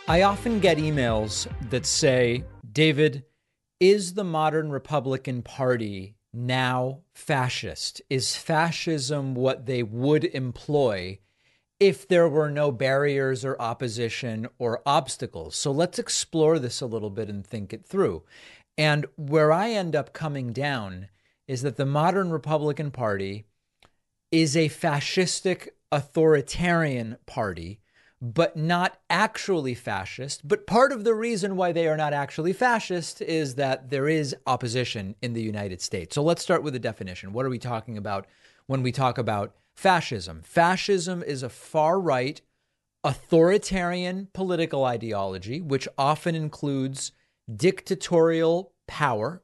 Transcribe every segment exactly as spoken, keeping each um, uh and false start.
I often get emails that say, David, is the modern Republican Party now fascist? Is fascism what they would employ if there were no barriers or opposition or obstacles? So let's explore this a little bit and think it through. And where I end up coming down is that the modern Republican Party is a fascistic authoritarian party, but not actually fascist. But part of the reason why they are not actually fascist is that there is opposition in the United States. So let's start with the definition. What are we talking about when we talk about fascism? Fascism is a far-right authoritarian political ideology, which often includes dictatorial power,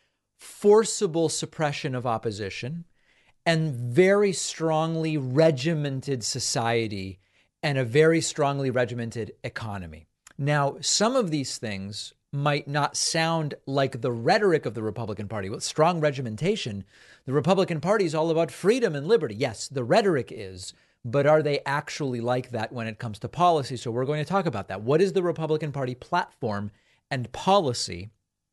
forcible suppression of opposition, and very strongly regimented society and a very strongly regimented economy. Now, some of these things might not sound like the rhetoric of the Republican Party. With strong regimentation, the Republican Party is all about freedom and liberty. Yes, the rhetoric is, but are they actually like that when it comes to policy? So we're going to talk about that. What is the Republican Party platform and policy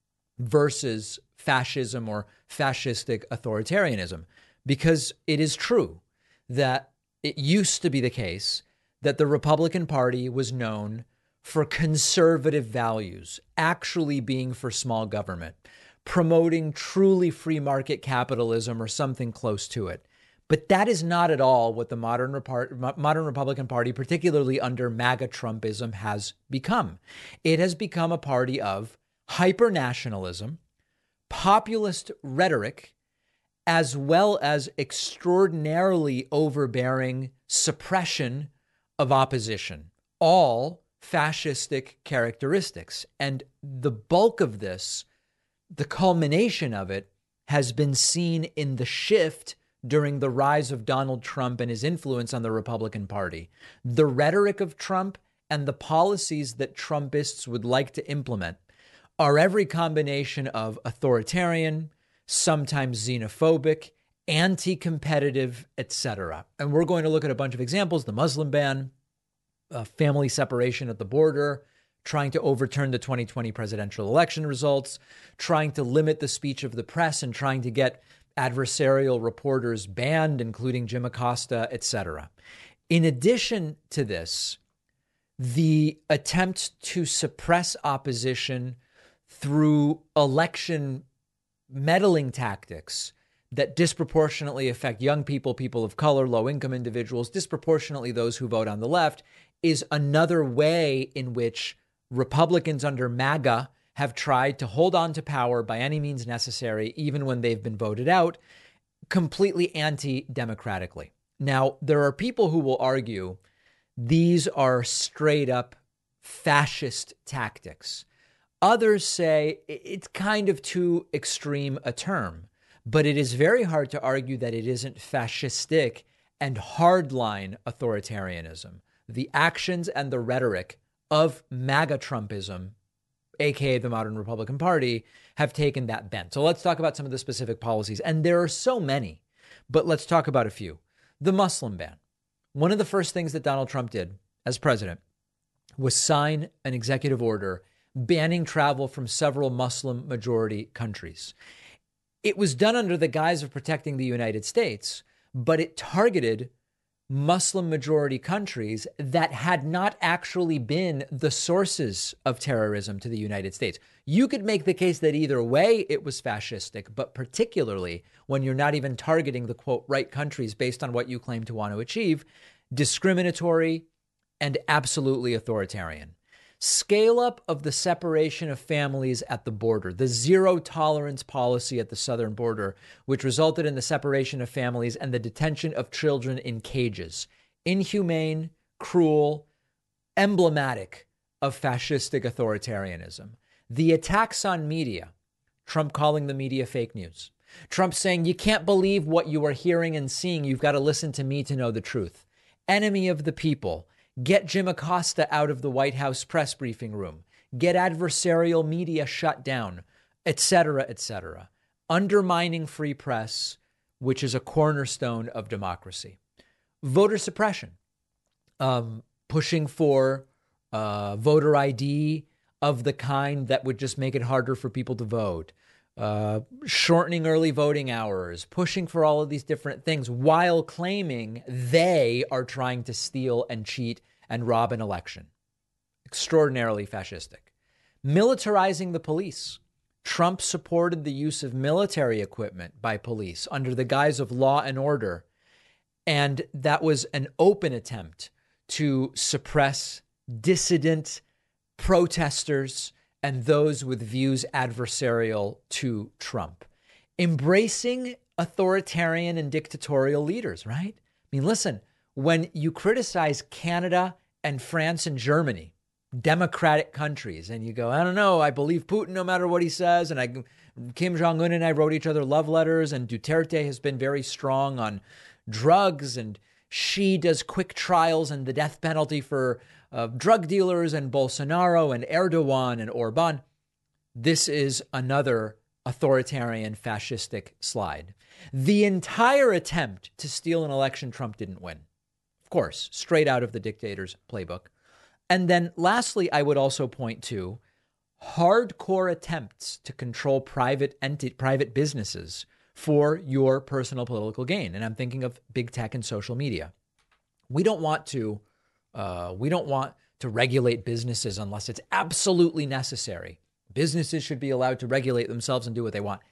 versus fascism or fascistic authoritarianism? Because it is true that it used to be the case that the Republican Party was known for conservative values, actually being for small government, promoting truly free market capitalism or something close to it. But that is not at all what the modern Repar- modern Republican Party, particularly under MAGA Trumpism, has become. It has become a party of hyper-nationalism, populist rhetoric, as well as extraordinarily overbearing suppression of opposition, all fascistic characteristics. And the bulk of this, the culmination of it, has been seen in the shift during the rise of Donald Trump and his influence on the Republican Party. The rhetoric of Trump and the policies that Trumpists would like to implement are every combination of authoritarian, sometimes xenophobic, anti-competitive, et cetera. And we're going to look at a bunch of examples: the Muslim ban, uh, family separation at the border, trying to overturn the twenty twenty presidential election results, trying to limit the speech of the press, and trying to get adversarial reporters banned, including Jim Acosta, et cetera. In addition to this, the attempt to suppress opposition through election meddling tactics that disproportionately affect young people, people of color, low-income individuals, disproportionately those who vote on the left, is another way in which Republicans under MAGA have tried to hold on to power by any means necessary, even when they've been voted out, completely anti-democratically. Now, there are people who will argue these are straight up fascist tactics. Others say it's kind of too extreme a term, but it is very hard to argue that it isn't fascistic and hardline authoritarianism. The actions and the rhetoric of MAGA Trumpism, aka the modern Republican Party, have taken that bent. So let's talk about some of the specific policies. And there are so many, but let's talk about a few. The Muslim ban. One of the first things that Donald Trump did as president was sign an executive order banning travel from several Muslim majority countries. It was done under the guise of protecting the United States, but it targeted Muslim majority countries that had not actually been the sources of terrorism to the United States. You could make the case that either way it was fascistic, but particularly when you're not even targeting the, quote, right countries based on what you claim to want to achieve, discriminatory and absolutely authoritarian. Scale up of the separation of families at the border, the zero tolerance policy at the southern border, which resulted in the separation of families and the detention of children in cages. Inhumane, cruel, emblematic of fascistic authoritarianism. The attacks on media, Trump calling the media fake news. Trump saying, you can't believe what you are hearing and seeing. You've got to listen to me to know the truth. Enemy of the people. Get Jim Acosta out of the White House press briefing room. Get adversarial media shut down, et cetera, et cetera. Undermining free press, which is a cornerstone of democracy. Voter suppression, um, pushing for uh, voter I D of the kind that would just make it harder for people to vote, uh, shortening early voting hours, pushing for all of these different things while claiming they are trying to steal and cheat and rob an election. Extraordinarily fascistic. Militarizing the police. Trump supported the use of military equipment by police under the guise of law and order. And that was an open attempt to suppress dissident protesters and those with views adversarial to Trump. Embracing authoritarian and dictatorial leaders, right? I mean, listen, when you criticize Canada and France and Germany, democratic countries, and you go, I don't know, I believe Putin no matter what he says, and I, Kim Jong-un and I wrote each other love letters, and Duterte has been very strong on drugs, and Xi does quick trials and the death penalty for uh, drug dealers, and Bolsonaro and Erdogan and Orban. This is another authoritarian fascistic slide. The entire attempt to steal an election, Trump didn't win. Of course, straight out of the dictator's playbook. And then lastly, I would also point to hardcore attempts to control private enti- private businesses for your personal political gain. And I'm thinking of big tech and social media. We don't want to uh, we don't want to regulate businesses unless it's absolutely necessary. Businesses should be allowed to regulate themselves and do what they want,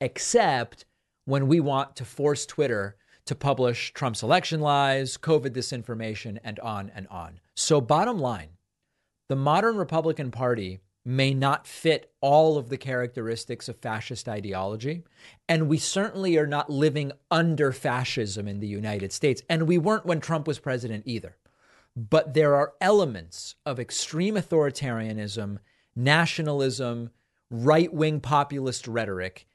except when we want to force Twitter to publish Trump's election lies, COVID disinformation, and on and on. So bottom line, the modern Republican Party may not fit all of the characteristics of fascist ideology, and we certainly are not living under fascism in the United States, and we weren't when Trump was president either. But there are elements of extreme authoritarianism, nationalism, right-wing populist rhetoric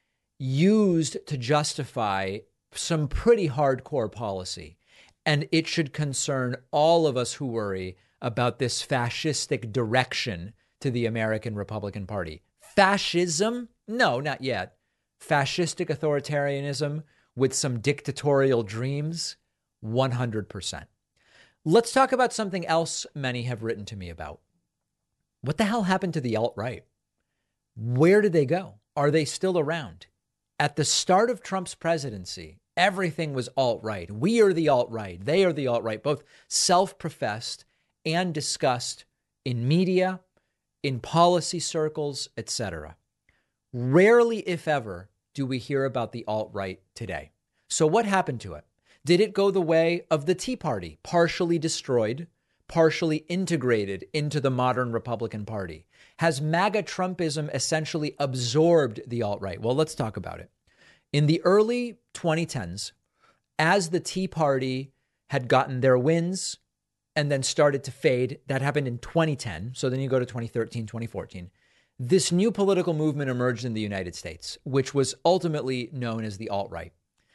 used to justify some pretty hardcore policy. And it should concern all of us who worry about this fascistic direction to the American Republican Party. Fascism? No, not yet. Fascistic authoritarianism with some dictatorial dreams? one hundred percent. Let's talk about something else many have written to me about. What the hell happened to the alt-right? Where did they go? Are they still around? At the start of Trump's presidency, everything was alt-right. We are the alt-right. They are the alt-right, both self-professed and discussed in media, in policy circles, et cetera. Rarely, if ever, do we hear about the alt-right today. So what happened to it? Did it go the way of the Tea Party, partially destroyed, partially integrated into the modern Republican Party? Has MAGA Trumpism essentially absorbed the alt-right? Well, let's talk about it. In the early twenty tens, as the Tea Party had gotten their wins and then started to fade, that happened in twenty ten. So then you go to twenty thirteen, twenty fourteen. This new political movement emerged in the United States, which was ultimately known as the alt-right.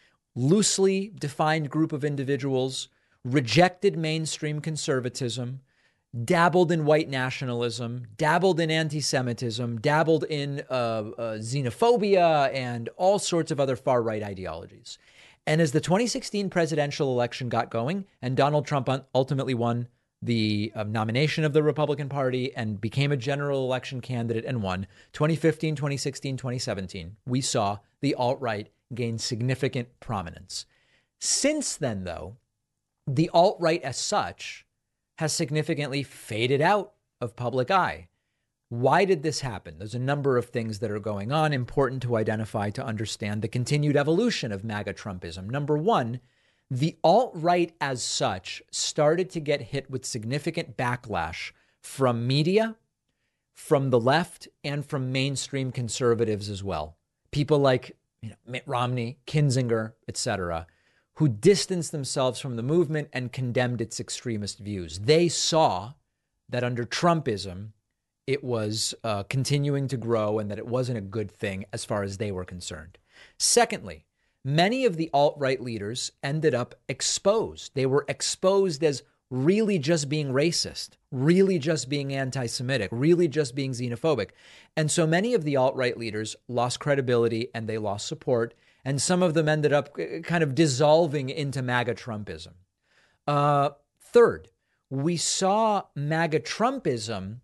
Loosely defined group of individuals rejected mainstream conservatism, dabbled in white nationalism, dabbled in anti-Semitism, dabbled in uh, uh, xenophobia, and all sorts of other far-right ideologies. And as the twenty sixteen presidential election got going and Donald Trump ultimately won the uh, nomination of the Republican Party and became a general election candidate and won, twenty fifteen, twenty sixteen, twenty seventeen, we saw the alt-right gain significant prominence. Since then, though, the alt-right as such has significantly faded out of public eye. Why did this happen? There's a number of things that are going on, important to identify to understand the continued evolution of MAGA Trumpism. Number one, the alt-right as such started to get hit with significant backlash from media, from the left, and from mainstream conservatives as well. People like you know, Mitt Romney, Kinzinger, et cetera, who distanced themselves from the movement and condemned its extremist views. They saw that under Trumpism, it was uh, continuing to grow and that it wasn't a good thing as far as they were concerned. Secondly, many of the alt-right leaders ended up exposed. They were exposed as really just being racist, really just being anti-Semitic, really just being xenophobic. And so many of the alt-right leaders lost credibility and they lost support. And some of them ended up kind of dissolving into MAGA Trumpism. Uh, third, we saw MAGA Trumpism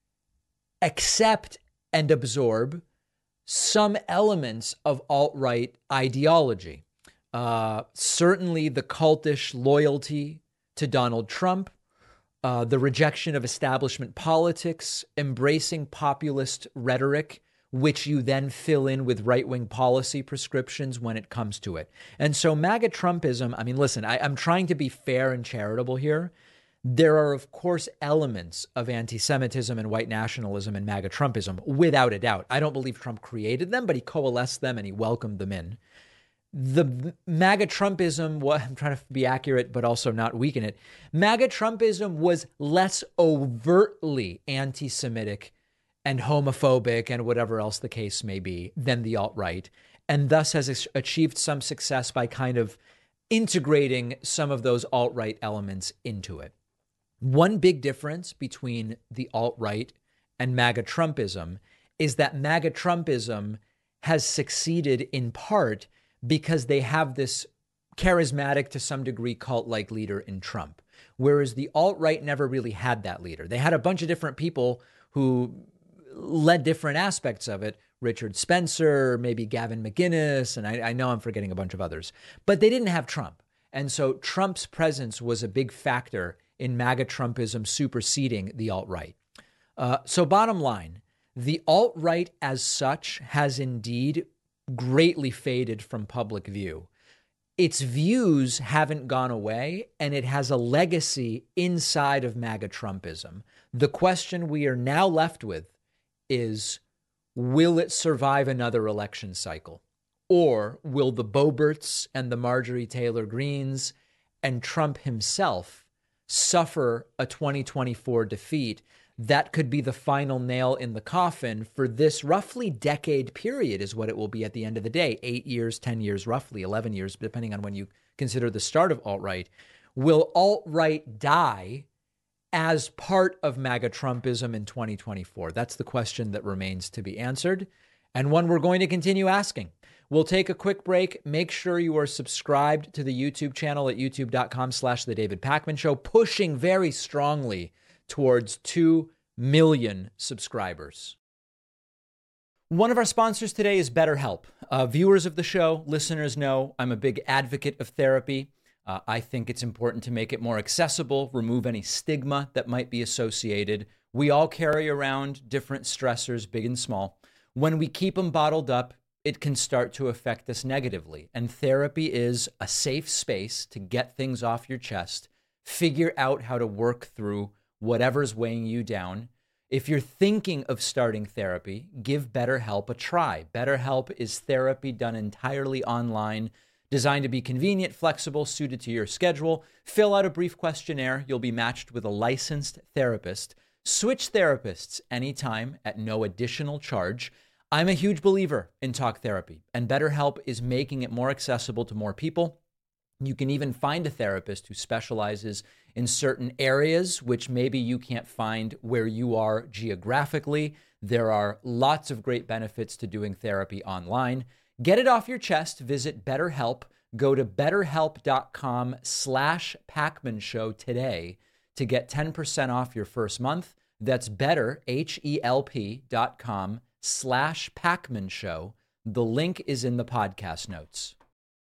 accept and absorb some elements of alt-right ideology. Uh, certainly the cultish loyalty to Donald Trump, uh, the rejection of establishment politics, embracing populist rhetoric, which you then fill in with right-wing policy prescriptions when it comes to it. And so MAGA Trumpism, I mean, listen, I, I'm trying to be fair and charitable here. There are, of course, elements of anti-Semitism and white nationalism in MAGA Trumpism, without a doubt. I don't believe Trump created them, but he coalesced them and he welcomed them in. The MAGA Trumpism, well, I'm trying to be accurate, but also not weaken it. MAGA Trumpism was less overtly anti-Semitic and homophobic and whatever else the case may be than the alt-right, and thus has achieved some success by kind of integrating some of those alt-right elements into it. One big difference between the alt-right and MAGA Trumpism is that MAGA Trumpism has succeeded in part because they have this charismatic, to some degree, cult-like leader in Trump, whereas the alt-right never really had that leader. They had a bunch of different people who led different aspects of it. Richard Spencer, maybe Gavin McInnes, and I, I know I'm forgetting a bunch of others, but they didn't have Trump. And so Trump's presence was a big factor in MAGA Trumpism superseding the alt-right. Uh, so bottom line, the alt-right as such has indeed greatly faded from public view. Its views haven't gone away, and it has a legacy inside of MAGA Trumpism. The question we are now left with is, will it survive another election cycle? Or will the Boeberts and the Marjorie Taylor Greens and Trump himself suffer a twenty twenty-four defeat that could be the final nail in the coffin for this roughly decade period, is what it will be at the end of the day. Eight years, ten years, roughly eleven years, depending on when you consider the start of alt-right. Will alt-right die as part of MAGA Trumpism in twenty twenty-four? That's the question that remains to be answered, and one we're going to continue asking. We'll take a quick break. Make sure you are subscribed to the YouTube channel at youtube.com slash The David Pakman Show, pushing very strongly towards two million subscribers. One of our sponsors today is BetterHelp. Uh, viewers of the show, listeners know I'm a big advocate of therapy. Uh, I think it's important to make it more accessible, remove any stigma that might be associated. We all carry around different stressors, big and small. When we keep them bottled up, it can start to affect us negatively. And therapy is a safe space to get things off your chest, figure out how to work through whatever's weighing you down. If you're thinking of starting therapy, give BetterHelp a try. BetterHelp is therapy done entirely online, designed to be convenient, flexible, suited to your schedule. Fill out a brief questionnaire. You'll be matched with a licensed therapist. Switch therapists anytime at no additional charge. I'm a huge believer in talk therapy, and BetterHelp is making it more accessible to more people. You can even find a therapist who specializes in certain areas, which maybe you can't find where you are geographically. There are lots of great benefits to doing therapy online. Get it off your chest. Visit BetterHelp. Go to betterhelp.com slash Pakman Show today to get ten percent off your first month. That's better, H-E-L-P dot com slash Pakman Show. The link is in the podcast notes.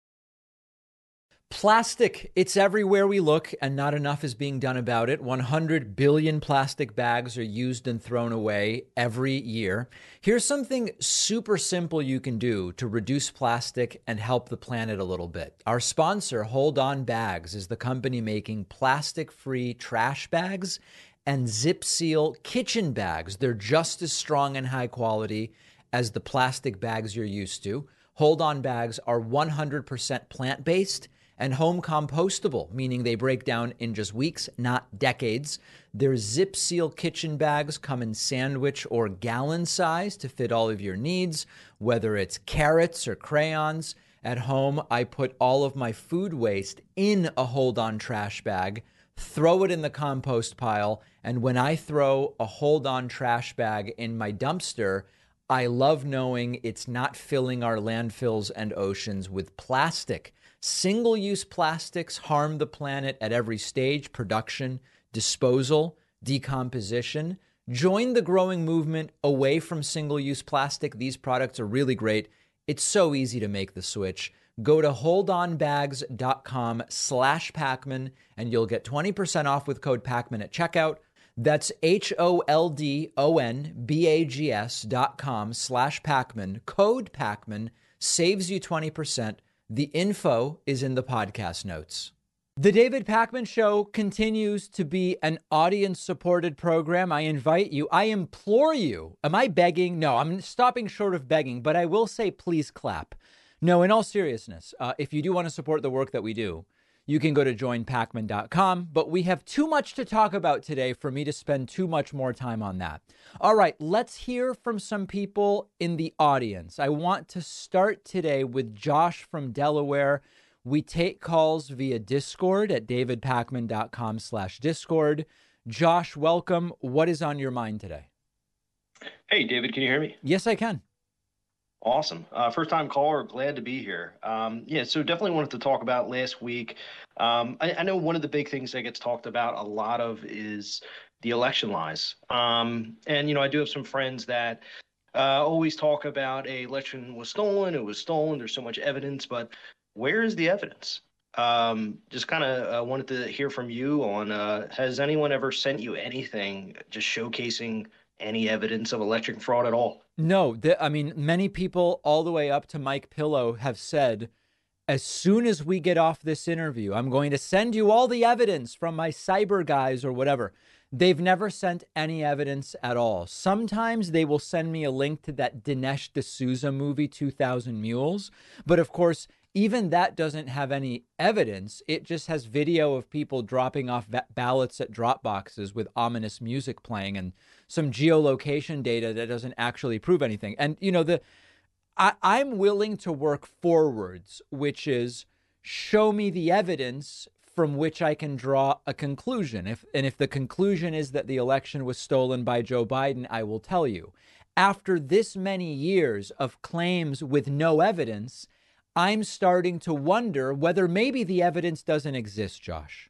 Plastic, it's everywhere we look, and not enough is being done about it. one hundred billion plastic bags are used and thrown away every year. Here's something super simple you can do to reduce plastic and help the planet a little bit. Our sponsor, Hold On Bags, is the company making plastic-free trash bags and Zip Seal kitchen bags. They're just as strong and high quality as the plastic bags you're used to. Hold On Bags are one hundred percent plant-based and home compostable, meaning they break down in just weeks, not decades. Their Zip Seal kitchen bags come in sandwich or gallon size to fit all of your needs, whether it's carrots or crayons. At home, I put all of my food waste in a Hold On trash bag, throw it in the compost pile, and when I throw a Hold On trash bag in my dumpster, I love knowing it's not filling our landfills and oceans with plastic. Single-use plastics harm the planet at every stage, production disposal, decomposition. Join the growing movement away from single-use plastic. These products are really great. It's so easy to make the switch. Go to holdonbags.com slash Pacman and you'll get twenty percent off with code Pacman at checkout. That's H-O-L-D-O-N-B-A-G-S dot com slash Pacman. Code Pacman saves you twenty percent. The info is in the podcast notes. The David Pacman Show continues to be an audience-supported program. I invite you, I implore you. Am I begging? No, I'm stopping short of begging, but I will say please clap. No, in all seriousness, uh, if you do want to support the work that we do, you can go to join pacman dot com, but we have too much to talk about today for me to spend too much more time on that. All right, let's hear from some people in the audience. I want to start today with Josh from Delaware. We take calls via Discord at davidpacman.com slash Discord. Josh, welcome. What is on your mind today? Hey, David, can you hear me? Yes, I can. Awesome. Uh, first time caller, glad to be here. Um, yeah, so definitely wanted to talk about last week. Um, I, I know one of the big things that gets talked about a lot of is the election lies. Um, and, you know, I do have some friends that uh, always talk about a election was stolen, it was stolen, there's so much evidence, but where is the evidence? Um, just kind of uh, wanted to hear from you on, uh, has anyone ever sent you anything just showcasing any evidence of election fraud at all? No, the, I mean, many people all the way up to Mike Pillow have said, as soon as we get off this interview, I'm going to send you all the evidence from my cyber guys or whatever. They've never sent any evidence at all. Sometimes they will send me a link to that Dinesh D'Souza movie, two thousand Mules. But of course, even that doesn't have any evidence. It just has video of people dropping off ba- ballots at drop boxes with ominous music playing and some geolocation data that doesn't actually prove anything. And, you know, the I, I'm willing to work forwards, which is show me the evidence from which I can draw a conclusion. If and if the conclusion is that the election was stolen by Joe Biden, I will tell you. After this many years of claims with no evidence, I'm starting to wonder whether maybe the evidence doesn't exist, Josh.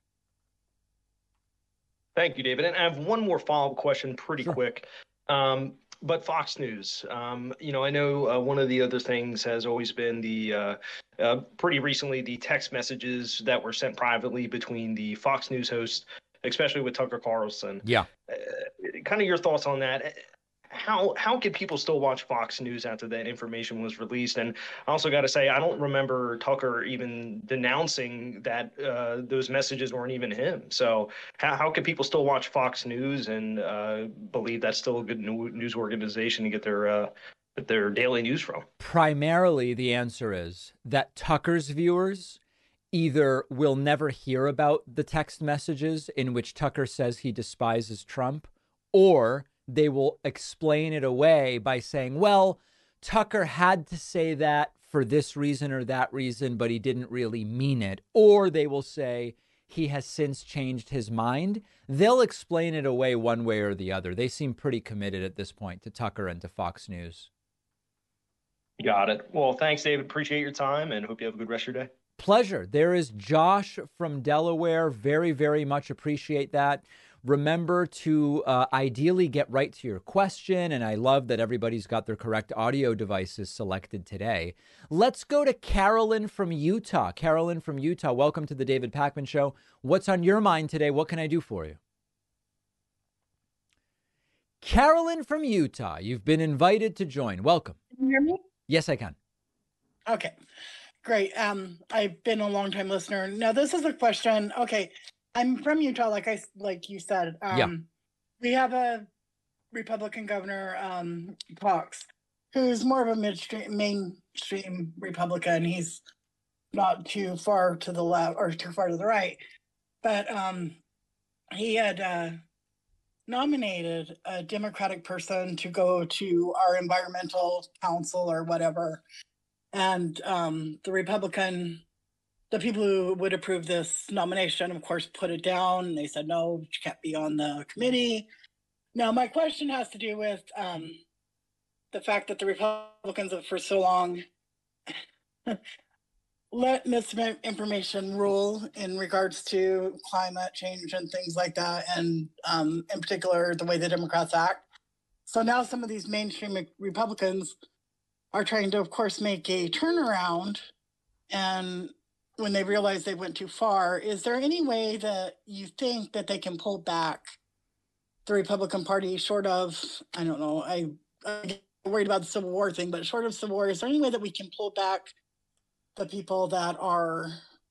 Thank you, David. And I have one more follow-up question pretty Sure. quick. Um, but Fox News, um, you know, I know uh, one of the other things has always been the uh, uh, pretty recently the text messages that were sent privately between the Fox News host, especially with Tucker Carlson. Yeah. Uh, kind of your thoughts on that. How how could people still watch Fox News after that information was released? And I also got to say, I don't remember Tucker even denouncing that uh, those messages weren't even him. So how, how could people still watch Fox News and uh, believe that's still a good news organization to get their uh, their daily news from? Primarily, the answer is that Tucker's viewers either will never hear about the text messages in which Tucker says he despises Trump, or they will explain it away by saying, well, Tucker had to say that for this reason or that reason, but he didn't really mean it. Or they will say he has since changed his mind. They'll explain it away one way or the other. They seem pretty committed at this point to Tucker and to Fox News. Got it. Well, thanks, David. Appreciate your time and hope you have a good rest of your day. Pleasure. There is Josh from Delaware. Very, very much appreciate that. Remember to uh, ideally get right to your question, and I love that everybody's got their correct audio devices selected today. Let's go to Carolyn from Utah. Carolyn from Utah, welcome to the David Pacman Show. What's on your mind today? What can I do for you? Carolyn from Utah, you've been invited to join. Welcome. Can you hear me? Yes, I can. Okay, great. Um, I've been a long-time listener. Now, this is a question. Okay. I'm from Utah, like I like you said. Um, yeah. We have a Republican governor, um, Cox, who's more of a midstream, mainstream Republican. He's not too far to the left or too far to the right, but um, he had uh, nominated a Democratic person to go to our environmental council or whatever, and um, the Republican. The people who would approve this nomination, of course, put it down. They said, no, you can't be on the committee. Now, my question has to do with um, the fact that the Republicans have for so long let misinformation rule in regards to climate change and things like that, and um, in particular, the way the Democrats act. So now some of these mainstream Republicans are trying to, of course, make a turnaround. And when they realize they went too far, is there any way that you think that they can pull back the Republican Party short of, I don't know, I, I'm worried about the Civil War thing, but short of Civil War, is there any way that we can pull back the people that are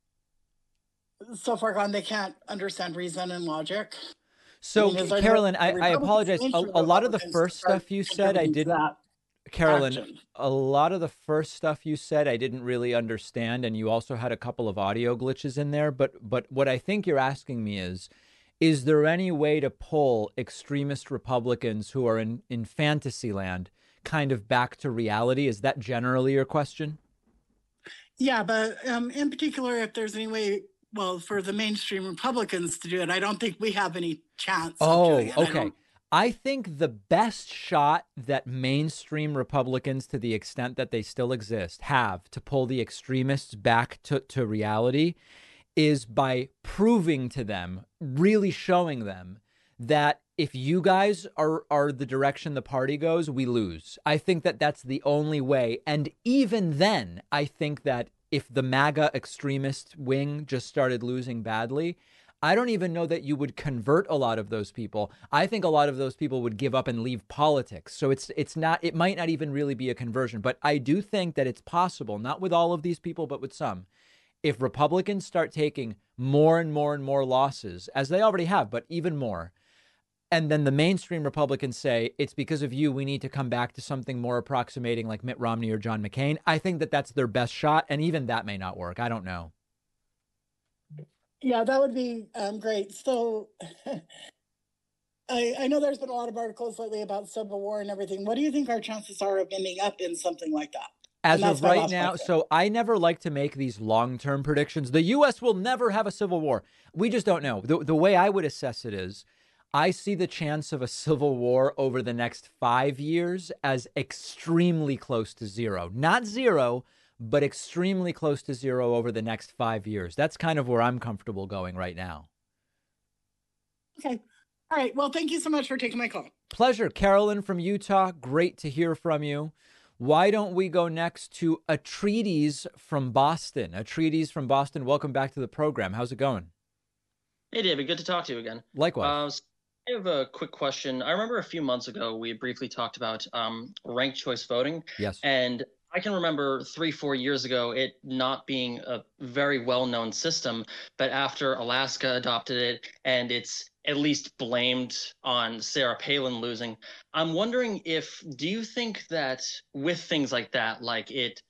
so far gone they can't understand reason and logic? So, I mean, Carolyn, I, I Republicans apologize. A, mainstream a lot of the Republicans first start stuff you said, I contributing to didn't. that Carolyn, action. a lot of the first stuff you said, I didn't really understand, and you also had a couple of audio glitches in there. But, but what I think you're asking me is, is there any way to pull extremist Republicans who are in, in fantasy land kind of back to reality? Is that generally your question? Yeah, but um, in particular, if there's any way, well, for the mainstream Republicans to do it, I don't think we have any chance of doing Oh, it. I okay. don't- I think the best shot that mainstream Republicans, to the extent that they still exist, have to pull the extremists back to, to reality is by proving to them, really showing them that if you guys are, are the direction the party goes, we lose. I think that that's the only way. And even then, I think that if the MAGA extremist wing just started losing badly, I don't even know that you would convert a lot of those people. I think a lot of those people would give up and leave politics. So it's it's not, it might not even really be a conversion. But I do think that it's possible, not with all of these people, but with some. If Republicans start taking more and more and more losses, as they already have, but even more, and then the mainstream Republicans say, it's because of you, we need to come back to something more approximating like Mitt Romney or John McCain, I think that that's their best shot. And even that may not work. I don't know. Yeah, that would be um, great. So I, I know there's been a lot of articles lately about Civil War and everything. What do you think our chances are of ending up in something like that? As of right now, so I never like to make these long-term predictions. The U S will never have a civil war. We just don't know. The, the way I would assess it is, I see the chance of a civil war over the next five years as extremely close to zero. Not zero, but extremely close to zero over the next five years. That's kind of where I'm comfortable going right now. Okay. All right. Well, thank you so much for taking my call. Pleasure. Carolyn from Utah. Great to hear from you. Why don't we go next to Atreides from Boston? Atreides from Boston, welcome back to the program. How's it going? Hey, David. Good to talk to you again. Likewise. Uh, I have a quick question. I remember a few months ago, we briefly talked about um, ranked choice voting. Yes. And I can remember three, four years ago, it not being a very well-known system, but after Alaska adopted it and it's at least blamed on Sarah Palin losing, I'm wondering if, do you think that with things like that, like it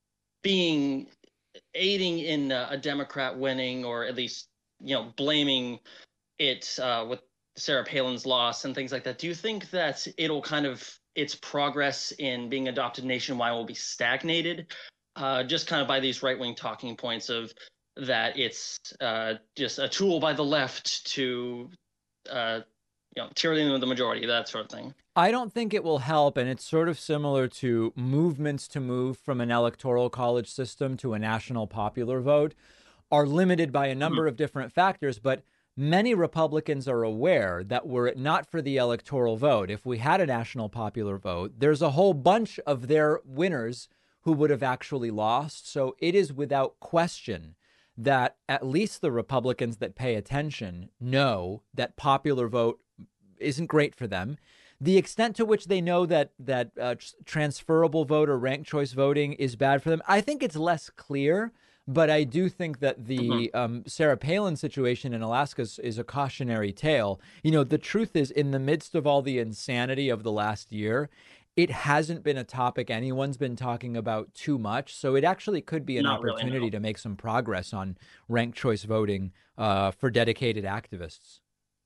being aiding in a, a Democrat winning, or at least, you know, blaming it uh, with Sarah Palin's loss and things like that, do you think that it'll kind of, its progress in being adopted nationwide will be stagnated, uh, just kind of by these right-wing talking points of that it's uh, just a tool by the left to, uh, you know, tyranny the majority, that sort of thing? I don't think it will help, and it's sort of similar to movements to move from an electoral college system to a national popular vote are limited by a number mm-hmm. of different factors, but many Republicans are aware that were it not for the electoral vote, if we had a national popular vote, there's a whole bunch of their winners who would have actually lost. So it is without question that at least the Republicans that pay attention know that popular vote isn't great for them. The extent to which they know that that uh, transferable vote or ranked choice voting is bad for them, I think it's less clear. But I do think that the mm-hmm. um, Sarah Palin situation in Alaska is, is a cautionary tale. You know, the truth is, in the midst of all the insanity of the last year, it hasn't been a topic anyone's been talking about too much. So it actually could be an Not opportunity really, no. to make some progress on ranked choice voting uh, for dedicated activists.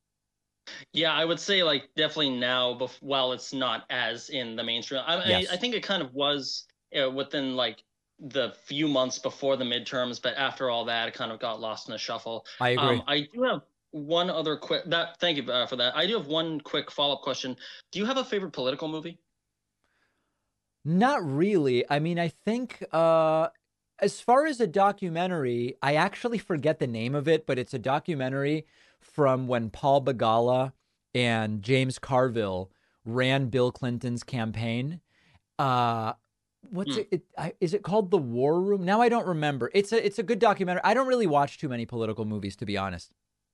Yeah, I would say, like, definitely now, bef- while it's not as in the mainstream. I, yes. I, I think it kind of was uh, within, like, the few months before the midterms, but after all that, it kind of got lost in the shuffle. I agree. Um, I do have one other quick that. Thank you uh, for that. I do have one quick follow-up question. Do you have a favorite political movie? Not really. I mean, I think uh, as far as a documentary, I actually forget the name of it, but it's a documentary from when Paul Begala and James Carville ran Bill Clinton's campaign. Uh, what's Hmm. it, it I, is it called The War Room? Now I don't remember. It's a it's a good documentary. I don't really watch too many political movies, to be honest.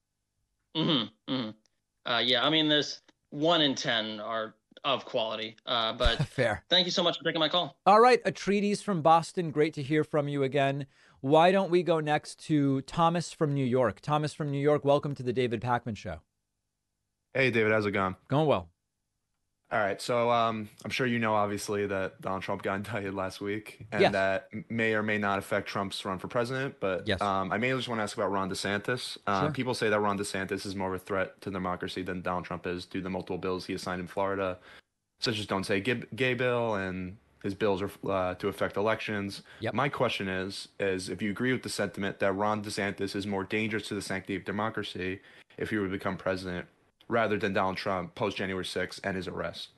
Mm-hmm. Mm-hmm. Uh, yeah, I mean, there's one in ten are of quality. Uh, but Fair. thank you so much for taking my call. All right, Atreides from Boston. Great to hear from you again. Why don't we go next to Thomas from New York? Thomas from New York, welcome to the David Pakman Show. Hey, David, how's it going? Going well. All right, so um, I'm sure you know, obviously, that Donald Trump got indicted last week, and Yes. that may or may not affect Trump's run for president. But Yes. um, I mainly just want to ask about Ron DeSantis. Uh, Sure. People say that Ron DeSantis is more of a threat to democracy than Donald Trump is due to the multiple bills he has signed in Florida, such as Don't Say Gay, gay bill, and his bills are uh, to affect elections. Yep. My question is, is if you agree with the sentiment that Ron DeSantis is more dangerous to the sanctity of democracy if he were to become president, rather than Donald Trump post January sixth and his arrest.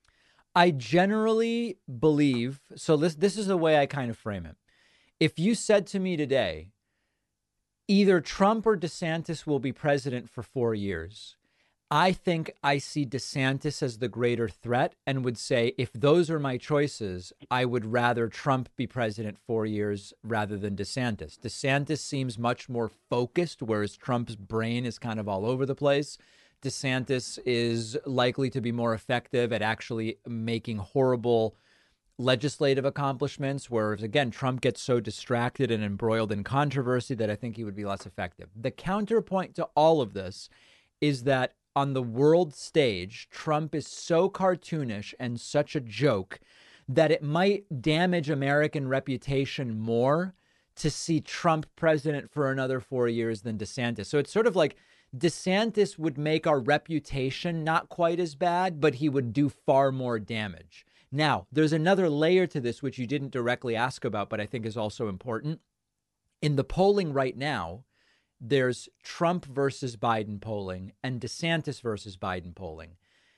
I generally believe, so this this is the way I kind of frame it. If you said to me today, either Trump or DeSantis will be president for four years, I think I see DeSantis as the greater threat and would say, if those are my choices, I would rather Trump be president four years rather than DeSantis. DeSantis seems much more focused, whereas Trump's brain is kind of all over the place. DeSantis is likely to be more effective at actually making horrible legislative accomplishments, whereas, again, Trump gets so distracted and embroiled in controversy that I think he would be less effective. The counterpoint to all of this is that on the world stage, Trump is so cartoonish and such a joke that it might damage American reputation more to see Trump president for another four years than DeSantis. So it's sort of like DeSantis would make our reputation not quite as bad, but he would do far more damage. Now, there's another layer to this, which you didn't directly ask about, but I think is also important. In the polling right now, there's Trump versus Biden polling and DeSantis versus Biden polling.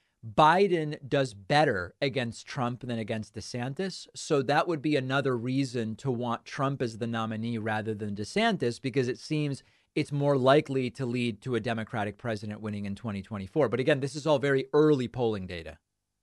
Biden does better against Trump than against DeSantis. So that would be another reason to want Trump as the nominee rather than DeSantis, because it seems it's more likely to lead to a Democratic president winning in twenty twenty-four. But again, this is all very early polling data.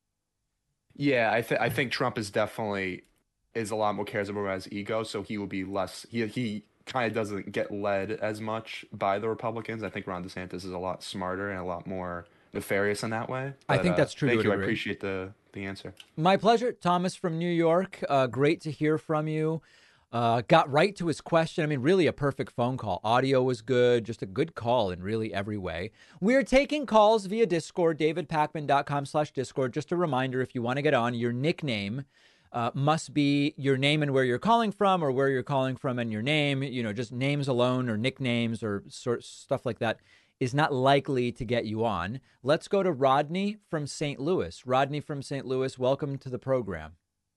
Yeah, I, th- I think Trump is definitely is a lot more cares about his ego, so he will be less. He he kind of doesn't get led as much by the Republicans. I think Ron DeSantis is a lot smarter and a lot more nefarious in that way. I But, think uh, that's true to Thank a you. I degree. appreciate the the answer. My pleasure. Thomas from New York. Uh, great to hear from you. Uh, got right to his question. I mean, really a perfect phone call. Audio was good, just a good call in really every way. We're taking calls via Discord, davidpakman.com slash Discord. Just a reminder, if you want to get on, your nickname uh, must be your name and where you're calling from, or where you're calling from and your name. You know, just names alone or nicknames or sort stuff like that is not likely to get you on. Let's go to Rodney from Saint Louis. Rodney from Saint Louis, welcome to the program.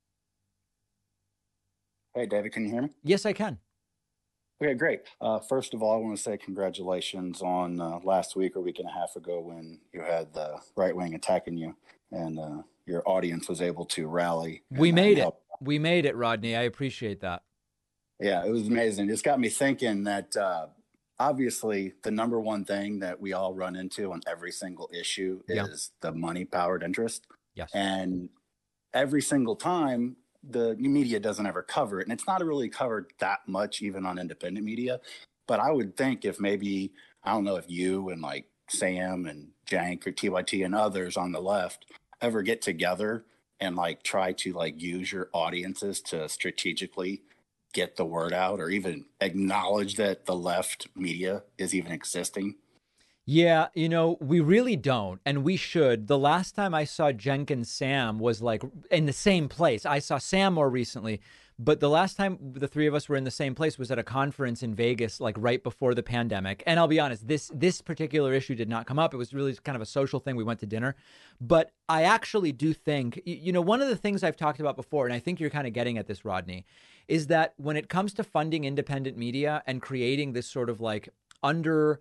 Hey, David, can you hear me? Yes, I can. Okay, great. Uh, first of all, I want to say congratulations on uh, last week or week and a half ago when you had the right wing attacking you and uh, your audience was able to rally. We and, uh, made it. help. We made it, Rodney. I appreciate that. Yeah, it was amazing. It's got me thinking that uh, obviously the number one thing that we all run into on every single issue Yeah. is the money powered interest. Yes. And every single time, the media doesn't ever cover it. And it's not really covered that much, even on independent media. But I would think if maybe, I don't know if you and like Sam and Jank or T Y T and others on the left ever get together and like try to like use your audiences to strategically get the word out or even acknowledge that the left media is even existing. Yeah, you know, we really don't, and we should. The last time I saw Cenk and Sam was like in the same place. I saw Sam more recently, but the last time the three of us were in the same place was at a conference in Vegas, like right before the pandemic. And I'll be honest, this this particular issue did not come up. It was really kind of a social thing. We went to dinner. But I actually do think, you know, one of the things I've talked about before, and I think you're kind of getting at this, Rodney, is that when it comes to funding independent media and creating this sort of like under...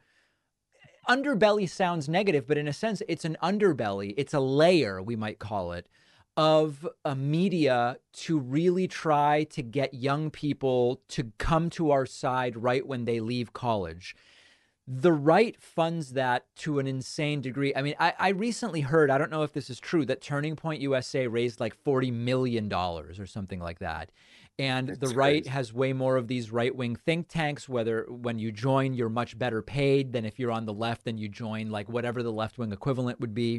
underbelly sounds negative, but in a sense, it's an underbelly. It's a layer, we might call it, of a media to really try to get young people to come to our side right when they leave college. The right funds that to an insane degree. I mean, I, I recently heard, I don't know if this is true, that Turning Point U S A raised like forty million dollars or something like that. And That's the right crazy. has way more of these right-wing think tanks, whether when you join, you're much better paid than if you're on the left and you join like whatever the left-wing equivalent would be.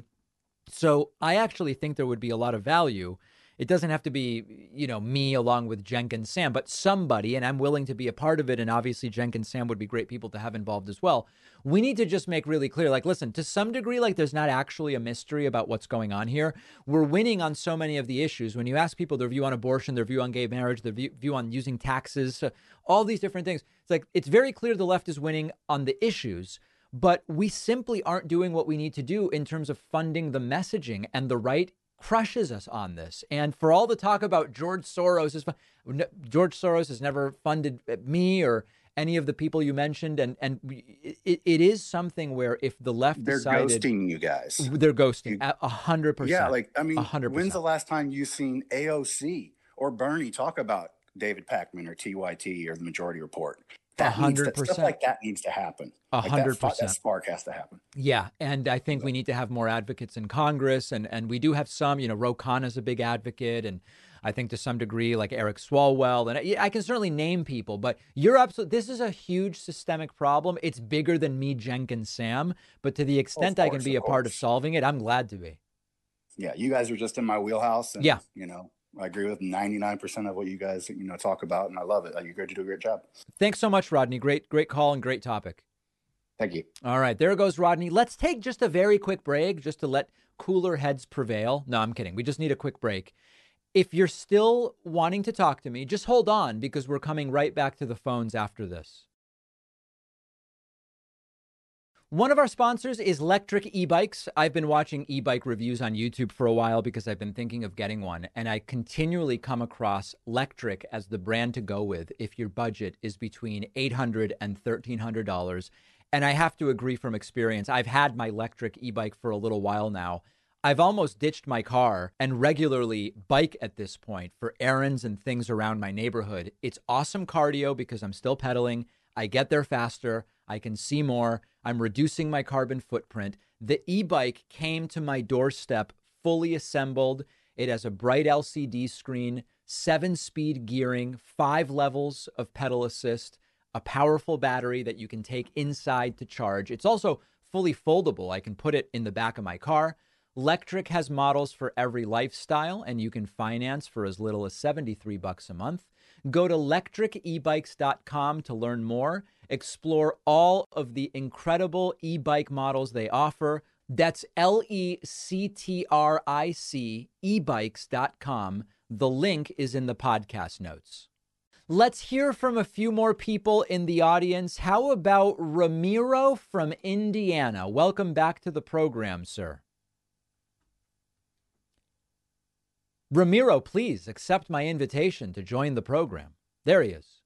So I actually think there would be a lot of value. It doesn't have to be, you know, me along with Jenkins Sam, but somebody, and I'm willing to be a part of it. And obviously Jenkins Sam would be great people to have involved as well. We need to just make really clear, like, listen, to some degree, like there's not actually a mystery about what's going on here. We're winning on so many of the issues. When you ask people their view on abortion, their view on gay marriage, their view, view on using taxes, uh, all these different things, it's like, it's very clear the left is winning on the issues. But we simply aren't doing what we need to do in terms of funding the messaging, and the right crushes us on this. And for all the talk about George Soros, is George Soros has never funded me or any of the people you mentioned. And and it, it is something where if the left They're decided, ghosting you guys. they're ghosting You- a hundred percent. Yeah, like I mean, a hundred when's the percent. last time you seen A O C or Bernie talk about David Pacman or T Y T or the Majority Report? That needs hundred to, percent. stuff like that needs to happen. A Like, that hundred fi- percent. That spark has to happen. Yeah, and I think we need to have more advocates in Congress, and and we do have some. You know, Ro Khanna's a big advocate, and I think to some degree, like Eric Swalwell, and I, I can certainly name people. But you're absolutely. This is a huge systemic problem. It's bigger than me, Jenkins Sam. But to the extent I can course, be a of part of course. solving it, I'm glad to be. Yeah, you guys are just in my wheelhouse. And, Yeah. you know, I agree with ninety-nine percent of what you guys, you know, talk about, and I love it. You're going to do a great job. Thanks so much, Rodney. Great, great call and great topic. Thank you. All right, there goes Rodney. Let's take just a very quick break just to let cooler heads prevail. No, I'm kidding. We just need a quick break. If you're still wanting to talk to me, just hold on because we're coming right back to the phones after this. One of our sponsors is Lectric E-Bikes. I've been watching e-bike reviews on YouTube for a while because I've been thinking of getting one, and I continually come across Lectric as the brand to go with if your budget is between eight hundred dollars and thirteen hundred dollars. And I have to agree from experience. I've had my Lectric e-bike for a little while now. I've almost ditched my car and regularly bike at this point for errands and things around my neighborhood. It's awesome cardio because I'm still pedaling. I get there faster. I can see more. I'm reducing my carbon footprint. The e-bike came to my doorstep fully assembled. It has a bright L C D screen, seven-speed gearing, five levels of pedal assist, a powerful battery that you can take inside to charge. It's also fully foldable. I can put it in the back of my car. Lectric has models for every lifestyle, and you can finance for as little as seventy-three bucks a month. Go to lectric e bikes dot com to learn more. Explore all of the incredible e-bike models they offer. That's L E C T R I C, e bikes dot com. The link is in the podcast notes. Let's hear from a few more people in the audience. How about Ramiro from Indiana? Welcome back to the program, sir. Ramiro, please accept my invitation to join the program. There he is.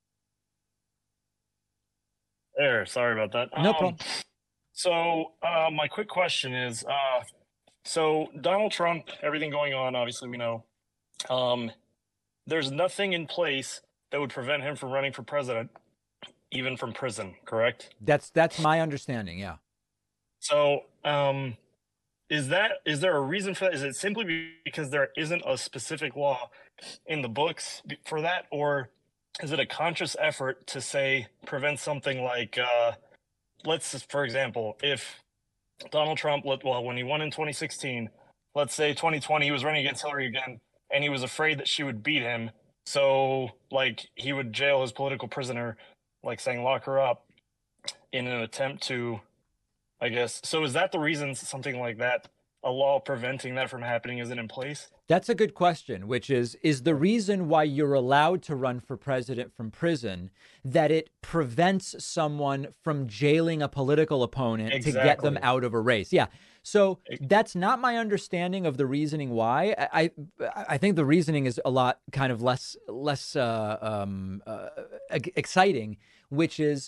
There, sorry about that. No Um, problem. So, uh, my quick question is, uh, so Donald Trump, everything going on, obviously we know, um, there's nothing in place that would prevent him from running for president, even from prison, correct? That's that's my understanding, yeah. So, um, is that is there a reason for that? Is it simply because there isn't a specific law in the books for that, or is it a conscious effort to say prevent something like, uh, let's, for example, if Donald Trump, well, when he won in twenty sixteen, let's say twenty twenty, he was running against Hillary again, and he was afraid that she would beat him, so like he would jail his political prisoner, like saying lock her up, in an attempt to, I guess. So is that the reason something like that, a law preventing that from happening, isn't in place? That's a good question, which is, is the reason why you're allowed to run for president from prison that it prevents someone from jailing a political opponent to get them Exactly. out of a race? Yeah. So that's not my understanding of the reasoning why. I I, I think the reasoning is a lot kind of less less uh, um, uh, exciting, which is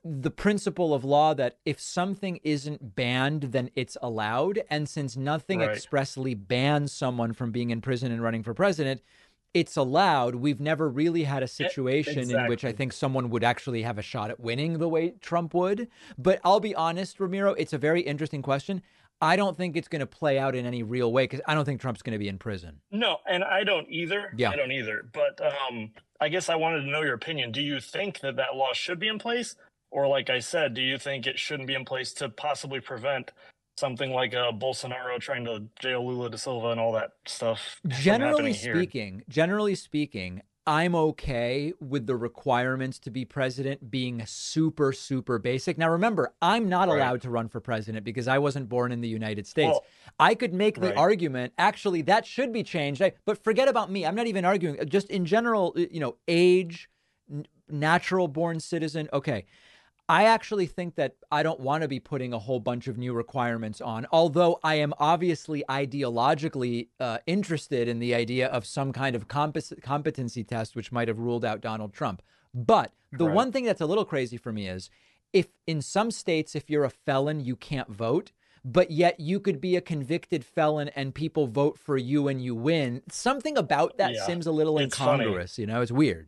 the principle of law that if something isn't banned, then it's allowed. And since nothing Right. expressly bans someone from being in prison and running for president, it's allowed. We've never really had a situation in which I exactly. think someone would actually have a shot at winning the way Trump would. But I'll be honest, Ramiro, it's a very interesting question. I don't think it's going to play out in any real way because I don't think Trump's going to be in prison. No, and I don't either. Yeah. I don't either. But um, I guess I wanted to know your opinion. Do you think that that law should be in place? Or like I said, do you think it shouldn't be in place to possibly prevent something like uh, Bolsonaro trying to jail Lula da Silva and all that stuff from Generally happening here? speaking, generally speaking, I'm okay with the requirements to be president being super, super basic. Now, remember, I'm not Right. allowed to run for president because I wasn't born in the United States. Well, I could make the right. argument, actually, that should be changed. I, but forget about me. I'm not even arguing. Just in general, you know, age, n- natural born citizen. Okay. I actually think that I don't want to be putting a whole bunch of new requirements on, although I am obviously ideologically uh, interested in the idea of some kind of compet- competency test, which might have ruled out Donald Trump. But the Right. one thing that's a little crazy for me is if in some states, if you're a felon, you can't vote, but yet you could be a convicted felon and people vote for you and you win. Something about that Yeah, seems a little it's funny. incongruous. You know, it's weird.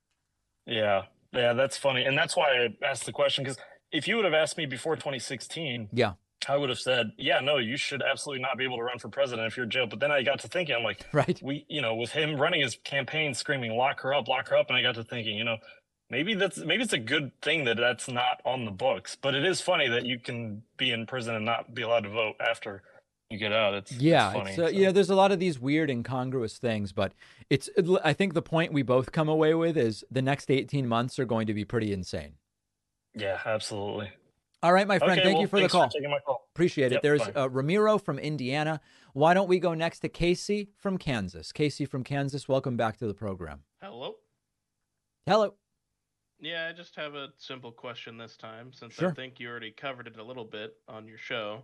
Yeah, yeah, that's funny. And that's why I asked the question, because if you would have asked me before twenty sixteen, Yeah. I would have said, yeah, no, you should absolutely not be able to run for president if you're in jail. But then I got to thinking, I'm like, Right. we, you know, with him running his campaign screaming, lock her up, lock her up. And I got to thinking, you know, maybe that's, maybe it's a good thing that that's not on the books, but it is funny that you can be in prison and not be allowed to vote after you get out. It's, Yeah, it's funny. it's, uh, so. you know, there's a lot of these weird incongruous things, but it's. I think the point we both come away with is the next eighteen months are going to be pretty insane. Yeah, absolutely. All right, my friend, Okay, thank well, you for the thanks call. taking my call. Appreciate it. Yep, There's bye. uh, Ramiro from Indiana. Why don't we go next to Casey from Kansas? Casey from Kansas, welcome back to the program. Hello. Hello. Yeah, I just have a simple question this time, since Sure. I think you already covered it a little bit on your show.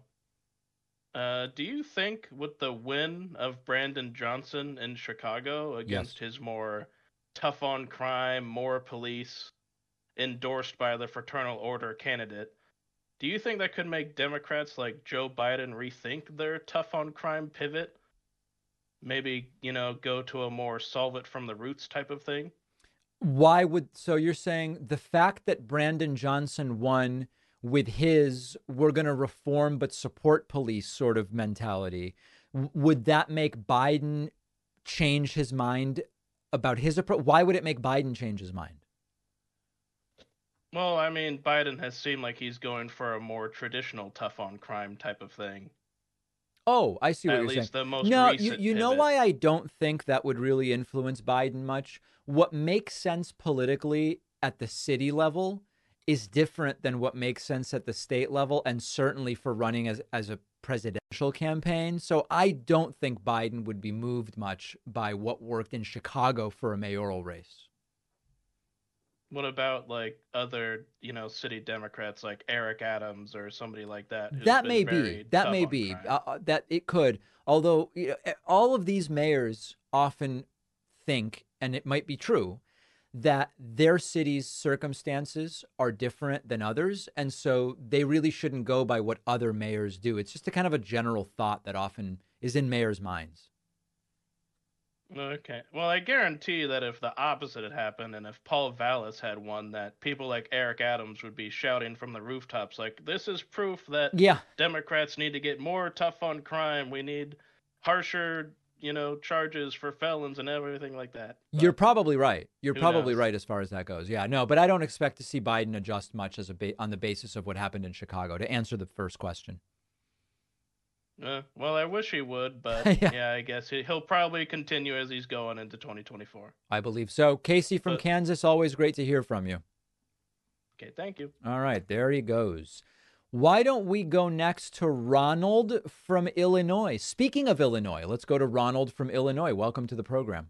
Uh, do you think with the win of Brandon Johnson in Chicago against his more tough on crime, more police, endorsed by the Fraternal Order candidate, do you think that could make Democrats like Joe Biden rethink their tough on crime pivot? Maybe, you know, go to a more solve it from the roots type of thing? Why would so you're saying the fact that Brandon Johnson won with his we're going to reform but support police sort of mentality, w- would that make Biden change his mind about his approach? Why would it make Biden change his mind? Well, I mean, Biden has seemed like he's going for a more traditional tough on crime type of thing. Oh, I see what At you're least saying. the most No, you, recent you know pivot. why I don't think that would really influence Biden much? What makes sense politically at the city level is different than what makes sense at the state level, and certainly for running as, as a presidential campaign. So I don't think Biden would be moved much by what worked in Chicago for a mayoral race. What about like other, you know, city Democrats like Eric Adams or somebody like that? who's That been may very be. That tough may on be. crime? Uh, uh, that it could. Although you know, eh, all of these mayors often think, and it might be true, that their city's circumstances are different than others, and so they really shouldn't go by what other mayors do. It's just a kind of a general thought that often is in mayors' minds. Okay. Well, I guarantee you that if the opposite had happened and if Paul Vallis had won, that people like Eric Adams would be shouting from the rooftops, like, this is proof that Yeah, Democrats need to get more tough on crime. We need harsher, you know, charges for felons and everything like that. But you're probably right. You're who probably knows? right as far as that goes. Yeah, no, but I don't expect to see Biden adjust much as a ba- on the basis of what happened in Chicago. To answer the first question. Uh, well, I wish he would, but Yeah. yeah. I guess he, he'll probably continue as he's going into twenty twenty-four. I believe so. Casey from But- Kansas, always great to hear from you. Okay, thank you. All right, there he goes. Why don't we go next to Ronald from Illinois? Speaking of Illinois, let's go to Ronald from Illinois. Welcome to the program.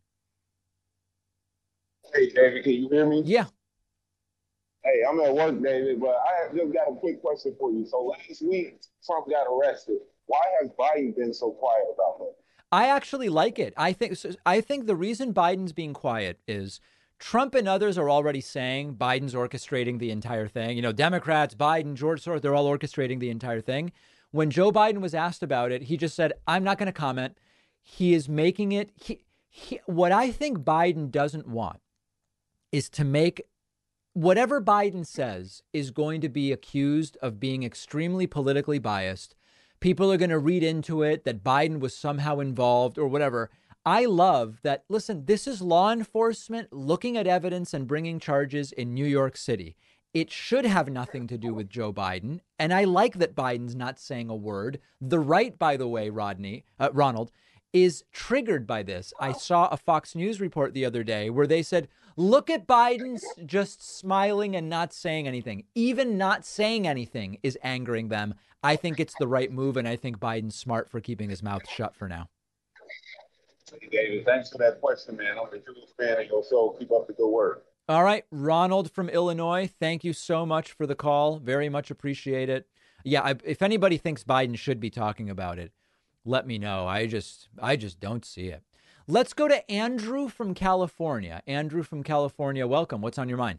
Hey, David, can you hear me? Yeah. Hey, I'm at work, David, but I have just got a quick question for you. So last week, Trump got arrested. Why has Biden been so quiet about that? I actually like it. I think so- I think the reason Biden's being quiet is Trump and others are already saying Biden's orchestrating the entire thing. You know, Democrats, Biden, George Soros, they're all orchestrating the entire thing. When Joe Biden was asked about it, he just said, I'm not going to comment. He is making it. He, he, what I think Biden doesn't want is to make whatever Biden says is going to be accused of being extremely politically biased. People are going to read into it that Biden was somehow involved or whatever. I love that. Listen, this is law enforcement looking at evidence and bringing charges in New York City. It should have nothing to do with Joe Biden. And I like that Biden's not saying a word. The right, by the way, Rodney, uh, Ronald, is triggered by this. I saw a Fox News report the other day where they said, look at Biden just smiling and not saying anything. Even not saying anything is angering them. I think it's the right move, and I think Biden's smart for keeping his mouth shut for now. Hey, David, thanks for that question, man. I'm a true fan of your show. Keep up the good work. All right. Ronald from Illinois, thank you so much for the call. Very much appreciate it. Yeah, I, if anybody thinks Biden should be talking about it, let me know. I just I just don't see it. Let's go to Andrew from California. Andrew from California, welcome. What's on your mind?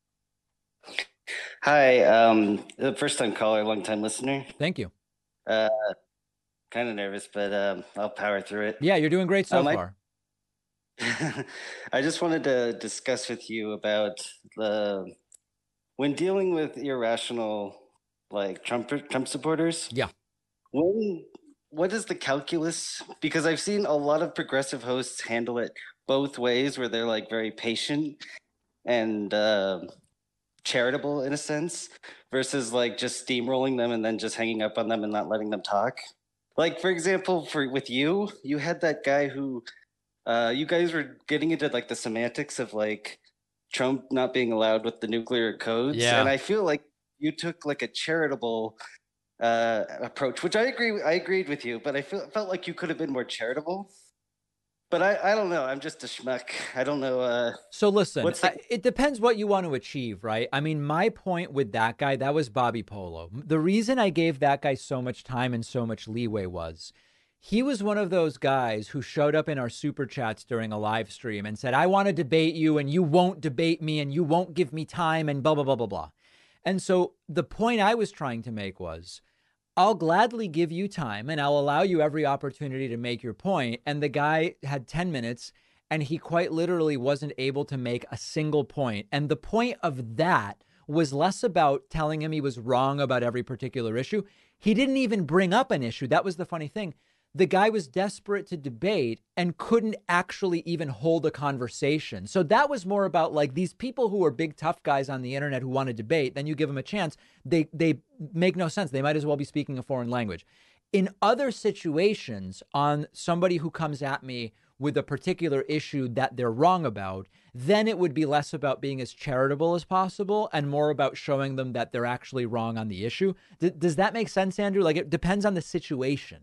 Hi, um, the first time caller, long time listener. Thank you. Uh, kind of nervous, but um, I'll power through it. Yeah, you're doing great so um, far. I, I just wanted to discuss with you about the when dealing with irrational, like Trump Trump supporters. Yeah. When what is the calculus? Because I've seen a lot of progressive hosts handle it both ways, where they're like very patient and uh, charitable in a sense, versus like just steamrolling them and then just hanging up on them and not letting them talk. Like, for example, for with you, you had that guy who uh, you guys were getting into like the semantics of like Trump not being allowed with the nuclear codes. Yeah. And I feel like you took like a charitable uh, approach, which I agree. I agreed with you, but I feel, felt like you could have been more charitable. But I, I don't know. I'm just a schmuck. I don't know. Uh, so listen, what's the- I, it depends what you want to achieve, right? I mean, my point with that guy, that was Bobby Polo. The reason I gave that guy so much time and so much leeway was he was one of those guys who showed up in our super chats during a live stream and said, I want to debate you and you won't debate me and you won't give me time and blah, blah, blah, blah, blah. And so the point I was trying to make was, I'll gladly give you time and I'll allow you every opportunity to make your point. And the guy had ten minutes and he quite literally wasn't able to make a single point. And the point of that was less about telling him he was wrong about every particular issue. He didn't even bring up an issue. That was the funny thing. The guy was desperate to debate and couldn't actually even hold a conversation. So that was more about like these people who are big, tough guys on the internet who want to debate. Then you give them a chance. They they make no sense. They might as well be speaking a foreign language. In other situations, on somebody who comes at me with a particular issue that they're wrong about, then it would be less about being as charitable as possible and more about showing them that they're actually wrong on the issue. D- does that make sense, Andrew? Like it depends on the situation.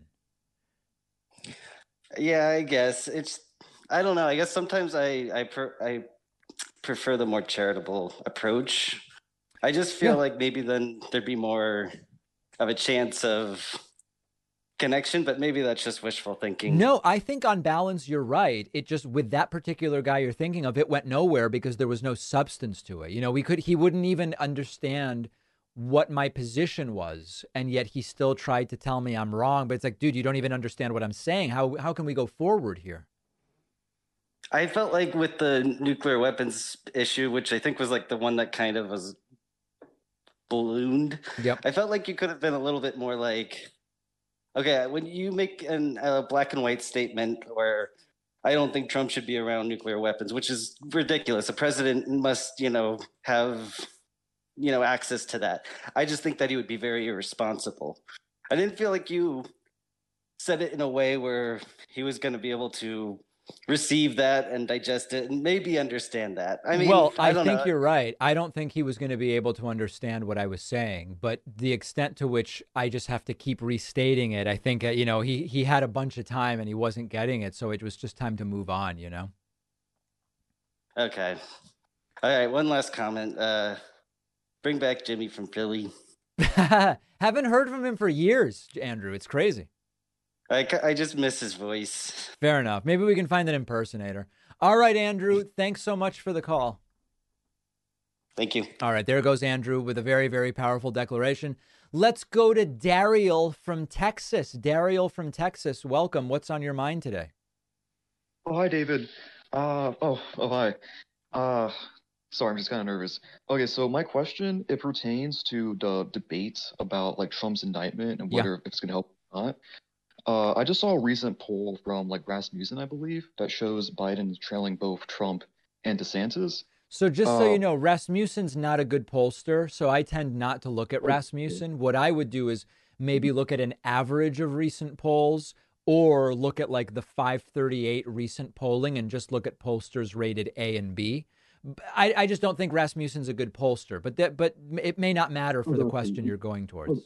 Yeah, I guess it's. I don't know. I guess sometimes I I per, I prefer the more charitable approach. I just feel Yeah. like maybe then there'd be more of a chance of connection, but maybe that's just wishful thinking. No, I think on balance, you're right. It just with that particular guy you're thinking of, it went nowhere because there was no substance to it. You know, we could he wouldn't even understand what my position was. And yet he still tried to tell me I'm wrong. But it's like, dude, you don't even understand what I'm saying. How how can we go forward here? I felt like with the nuclear weapons issue, which I think was like the one that kind of was ballooned. Yep. I felt like you could have been a little bit more like, okay, when you make an, a black and white statement where I don't think Trump should be around nuclear weapons, which is ridiculous. A president must, you know, have, you know, access to that. I just think that he would be very irresponsible. I didn't feel like you said it in a way where he was going to be able to receive that and digest it and maybe understand that. I mean, well, I, I don't think know. you're right. I don't think he was going to be able to understand what I was saying, but the extent to which I just have to keep restating it, I think, uh, you know, he, he had a bunch of time and he wasn't getting it. So it was just time to move on, you know? Okay. All right. One last comment. Uh, bring back Jimmy from Philly. Haven't heard from him for years, Andrew. It's crazy. I, I just miss his voice. Fair enough. Maybe we can find an impersonator. All right, Andrew, thanks so much for the call. Thank you. All right, there goes Andrew with a very, very powerful declaration. Let's go to Daryl from Texas. Daryl from Texas, welcome. What's on your mind today? Oh, hi, David. Uh, oh, oh, hi. Uh, sorry, I'm just kind of nervous. Okay, so my question, it pertains to the debate about like Trump's indictment and whether Yeah. it's going to help or not. Uh, I just saw a recent poll from like Rasmussen, I believe, that shows Biden trailing both Trump and DeSantis. So just so Uh, you know, Rasmussen's not a good pollster, so I tend not to look at Rasmussen. What I would do is maybe look at an average of recent polls or look at like the five thirty-eight recent polling and just look at pollsters rated A and B. I, I just don't think Rasmussen's a good pollster, but that but it may not matter for the question you're going towards.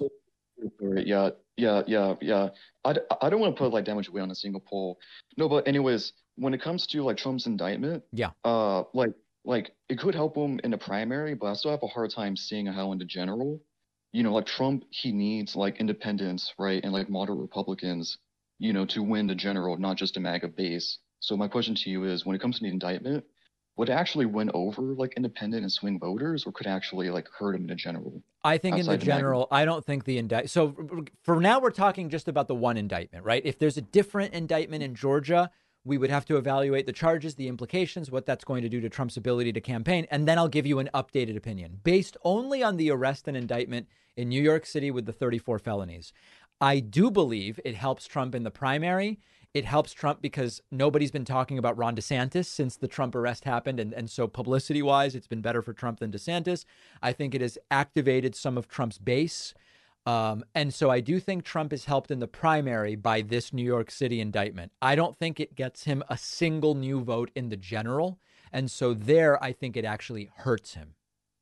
Yeah, yeah, yeah, yeah. I, d- I don't want to put like that much weight on a single poll. No, but anyways, when it comes to like Trump's indictment, Yeah. uh, like like it could help him in the primary, but I still have a hard time seeing how in the general, you know, like Trump, he needs like independents, right, and like moderate Republicans, you know, to win the general, not just a MAGA base. So my question to you is, when it comes to the indictment, would it actually win over like independent and swing voters, or could it actually like hurt him in the general? I think in the outside the MAGA? general, I don't think the indict. So for now, we're talking just about the one indictment, right? If there's a different indictment in Georgia, we would have to evaluate the charges, the implications, what that's going to do to Trump's ability to campaign. And then I'll give you an updated opinion based only on the arrest and indictment in New York City with the thirty-four felonies. I do believe it helps Trump in the primary. It helps Trump because nobody's been talking about Ron DeSantis since the Trump arrest happened. And, and so publicity wise, it's been better for Trump than DeSantis. I think it has activated some of Trump's base. Um, and so I do think Trump is helped in the primary by this New York City indictment. I don't think it gets him a single new vote in the general. And so there, I think it actually hurts him.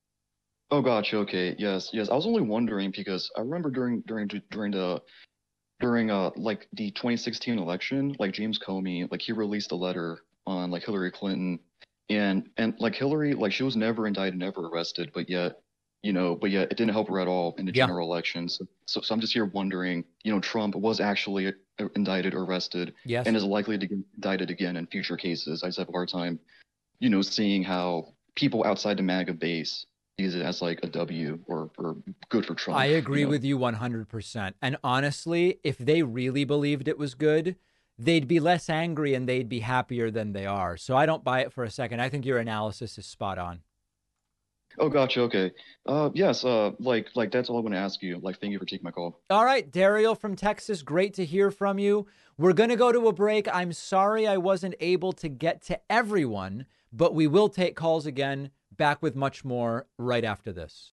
Oh, gotcha. Okay. Yes. Yes. I was only wondering because I remember during during during the during uh like the twenty sixteen election, like James Comey, like he released a letter on like Hillary Clinton, and and like Hillary, like she was never indicted, never arrested, but yet, you know, but yet it didn't help her at all in the Yeah. general election. So, so so I'm just here wondering, you know, Trump was actually uh, indicted, arrested, Yes. and is likely to get indicted again in future cases. I just have a hard time, you know, seeing how people outside the MAGA base sees it as like a W or, or good for Trump. I agree you know? with you one hundred percent. And honestly, if they really believed it was good, they'd be less angry and they'd be happier than they are. So I don't buy it for a second. I think your analysis is spot on. Oh, gotcha. Okay. Uh, yes. Uh, like, like that's all I want to ask you. Like, thank you for taking my call. All right, Daryl from Texas, great to hear from you. We're going to go to a break. I'm sorry I wasn't able to get to everyone, but we will take calls again. Back with much more right after this.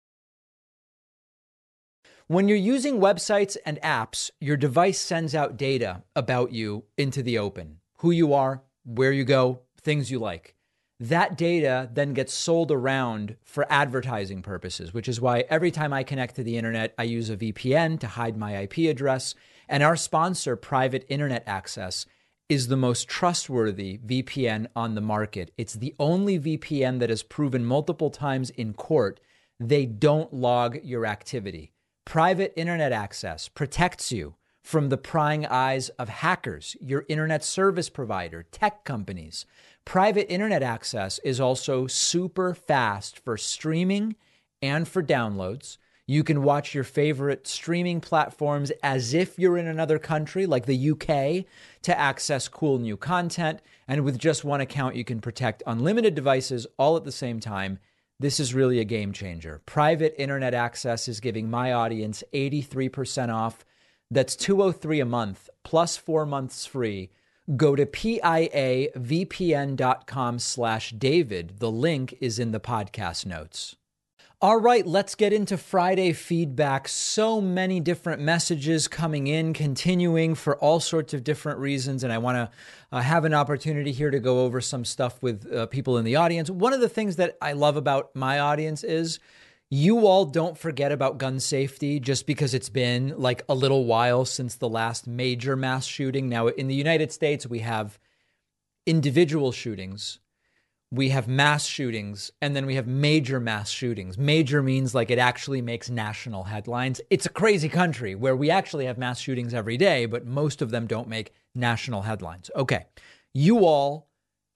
When you're using websites and apps, your device sends out data about you into the open. Who you are, where you go, things you like. That data then gets sold around for advertising purposes, which is why every time I connect to the internet, I use a V P N to hide my I P address. And our sponsor, Private Internet Access, is the most trustworthy V P N on the market. It's the only V P N that has proven multiple times in court they don't log your activity. Private Internet Access protects you from the prying eyes of hackers, your internet service provider, tech companies. Private Internet Access is also super fast for streaming and for downloads. You can watch your favorite streaming platforms as if you're in another country, like the U K, to access cool new content. And with just one account, you can protect unlimited devices all at the same time. This is really a game changer. Private Internet Access is giving my audience eighty-three percent off. That's two hundred three dollars a month plus four months free. Go to piavpn.com slash David. The link is in the podcast notes. All right, let's get into Friday feedback. So many different messages coming in, continuing for all sorts of different reasons. And I want to uh, have an opportunity here to go over some stuff with uh, people in the audience. One of the things that I love about my audience is you all don't forget about gun safety just because it's been like a little while since the last major mass shooting. Now, in the United States, we have individual shootings. We have mass shootings, and then we have major mass shootings. Major means like it actually makes national headlines. It's a crazy country where we actually have mass shootings every day, but most of them don't make national headlines. Okay, you all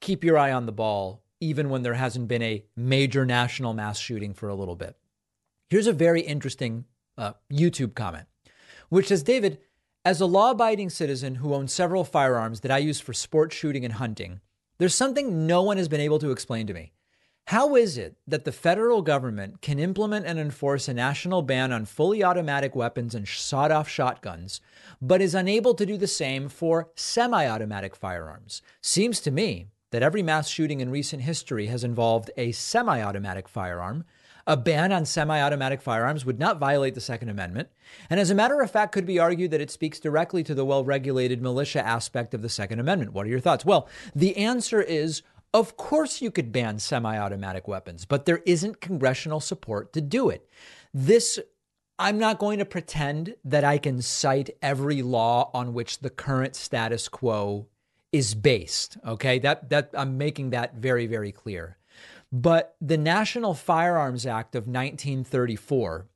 keep your eye on the ball, even when there hasn't been a major national mass shooting for a little bit. Here's a very interesting uh, YouTube comment, which says, David, as a law-abiding citizen who owns several firearms that I use for sport shooting and hunting, there's something no one has been able to explain to me. How is it that the federal government can implement and enforce a national ban on fully automatic weapons and sawed-off shotguns, but is unable to do the same for semi-automatic firearms? Seems to me that every mass shooting in recent history has involved a semi-automatic firearm. A ban on semi-automatic firearms would not violate the Second Amendment, and as a matter of fact, could be argued that it speaks directly to the well-regulated militia aspect of the Second Amendment. What are your thoughts? Well, the answer is, of course you could ban semi-automatic weapons, but there isn't congressional support to do it. This, I'm not going to pretend that I can cite every law on which the current status quo is based. Okay, that that I'm making that very, very clear. But the National Firearms Act of nineteen thirty-four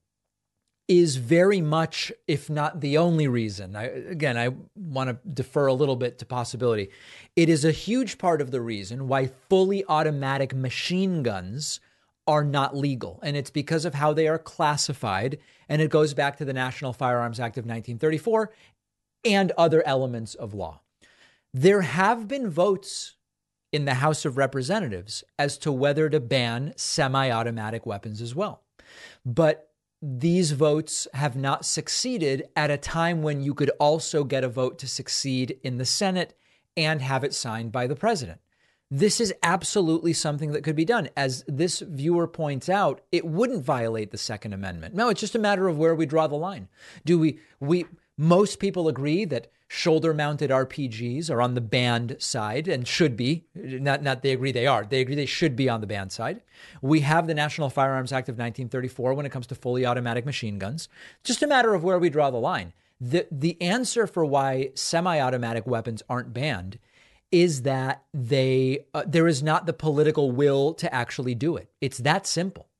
is very much, if not the only reason. I, again, I want to defer a little bit to possibility. It is a huge part of the reason why fully automatic machine guns are not legal. And it's because of how they are classified. And it goes back to the National Firearms Act of nineteen thirty-four and other elements of law. There have been votes in the House of Representatives as to whether to ban semi-automatic weapons as well. But these votes have not succeeded at a time when you could also get a vote to succeed in the Senate and have it signed by the president. This is absolutely something that could be done. As this viewer points out, it wouldn't violate the Second Amendment. No, it's just a matter of where we draw the line. Do we, we, most people agree that shoulder-mounted R P Gs are on the banned side and should be. Not, not they agree they are. They agree they should be on the banned side. We have the National Firearms Act of nineteen thirty-four when it comes to fully automatic machine guns. Just a matter of where we draw the line. The, the answer for why semi-automatic weapons aren't banned is that they uh, there is not the political will to actually do it. It's that simple.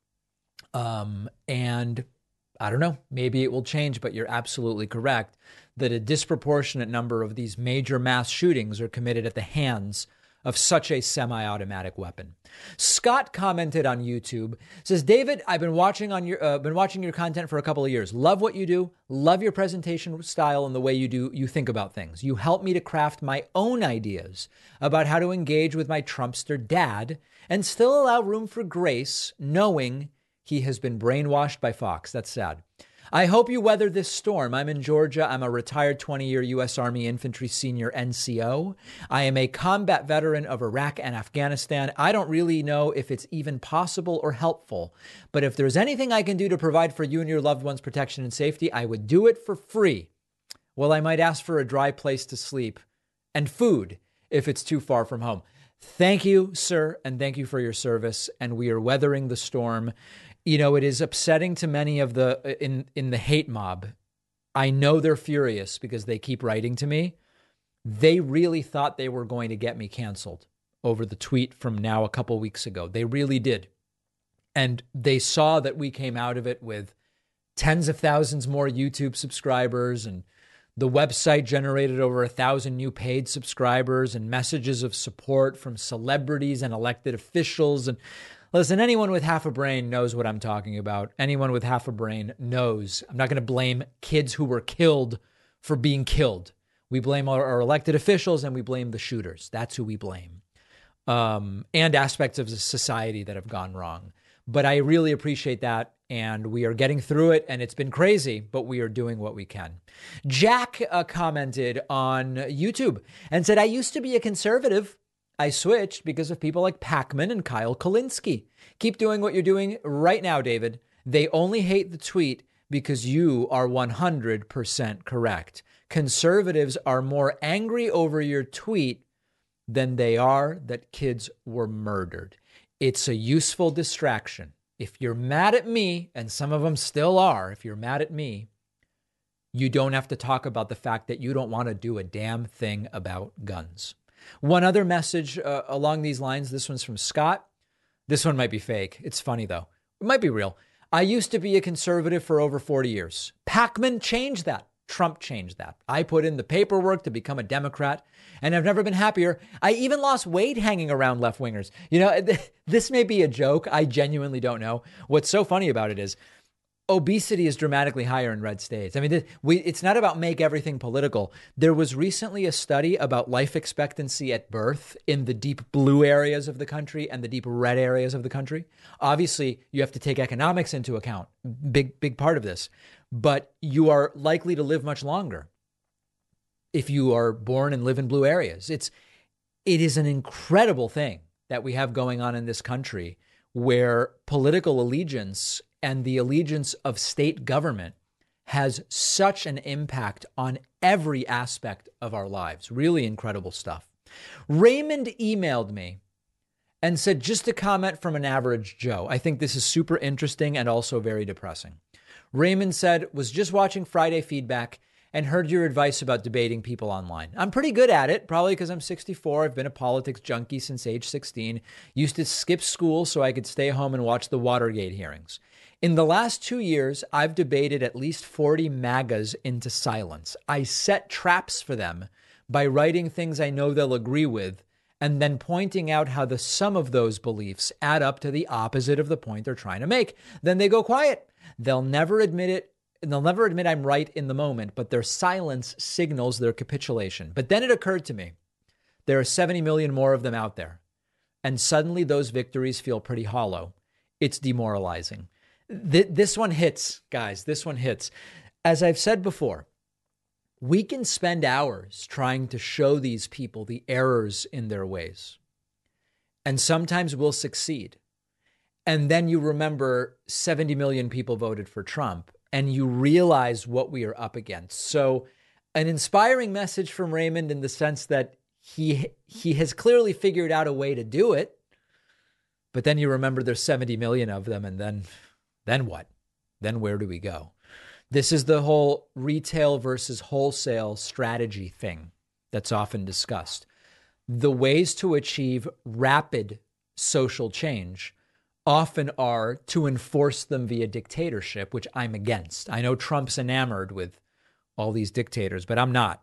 Um, and I don't know, maybe it will change, but you're absolutely correct that a disproportionate number of these major mass shootings are committed at the hands of such a semi-automatic weapon. Scott commented on YouTube, says, David, I've been watching on your uh, been watching your content for a couple of years. Love what you do. Love your presentation style and the way you do you think about things. You help me to craft my own ideas about how to engage with my Trumpster dad and still allow room for grace, knowing he has been brainwashed by Fox. That's sad. I hope you weather this storm. I'm in Georgia. I'm a retired twenty-year U S Army Infantry Senior N C O. I am a combat veteran of Iraq and Afghanistan. I don't really know if it's even possible or helpful, but if there's anything I can do to provide for you and your loved ones' protection and safety, I would do it for free. Well, I might ask for a dry place to sleep and food if it's too far from home. Thank you, sir, and thank you for your service. And we are weathering the storm. You know, it is upsetting to many of the in in the hate mob. I know they're furious because they keep writing to me. They really thought they were going to get me canceled over the tweet from now a couple weeks ago. They really did. And they saw that we came out of it with tens of thousands more YouTube subscribers, and the website generated over a thousand new paid subscribers and messages of support from celebrities and elected officials. And listen, anyone with half a brain knows what I'm talking about. Anyone with half a brain knows. I'm not going to blame kids who were killed for being killed. We blame our, our elected officials and we blame the shooters. That's who we blame. Um, and aspects of the society that have gone wrong. But I really appreciate that. And we are getting through it. And it's been crazy, but we are doing what we can. Jack uh, commented on YouTube and said, I used to be a conservative. I switched because of people like Pacman and Kyle Kulinski. Keep doing what you're doing right now, David. They only hate the tweet because you are one hundred percent correct. Conservatives are more angry over your tweet than they are that kids were murdered. It's a useful distraction. If you're mad at me, and some of them still are, if you're mad at me, you don't have to talk about the fact that you don't want to do a damn thing about guns. One other message uh, along these lines. This one's from Scott. This one might be fake. It's funny, though. It might be real. I used to be a conservative for over forty years. Pacman changed that. Trump changed that. I put in the paperwork to become a Democrat, and I've never been happier. I even lost weight hanging around left-wingers. You know, this may be a joke. I genuinely don't know. What's so funny about it is obesity is dramatically higher in red states. I mean, we, it's not about make everything political. There was recently a study about life expectancy at birth in the deep blue areas of the country and the deep red areas of the country. Obviously, you have to take economics into account. Big, big part of this. But you are likely to live much longer if you are born and live in blue areas. It's, it is an incredible thing that we have going on in this country where political allegiance and the allegiance of state government has such an impact on every aspect of our lives. Really incredible stuff. Raymond emailed me and said, just a comment from an average Joe. I think this is super interesting and also very depressing. Raymond said, was just watching Friday Feedback and heard your advice about debating people online. I'm pretty good at it, probably because I'm sixty-four. I've been a politics junkie since age sixteen. Used to skip school so I could stay home and watch the Watergate hearings. In the last two years, I've debated at least forty MAGAs into silence. I set traps for them by writing things I know they'll agree with and then pointing out how the sum of those beliefs add up to the opposite of the point they're trying to make. Then they go quiet. They'll never admit it. And they'll never admit I'm right in the moment, but their silence signals their capitulation. But then it occurred to me, there are seventy million more of them out there. And suddenly those victories feel pretty hollow. It's demoralizing. Th- this one hits, guys. This one hits. As I've said before, we can spend hours trying to show these people the errors in their ways. And sometimes we'll succeed. And then you remember seventy million people voted for Trump. And you realize what we are up against. So an inspiring message from Raymond in the sense that he he has clearly figured out a way to do it. But then you remember there's seventy million of them. And then, then what? Then where do we go? This is the whole retail versus wholesale strategy thing that's often discussed. The ways to achieve rapid social change often are to enforce them via dictatorship, which I'm against. I know Trump's enamored with all these dictators, but I'm not.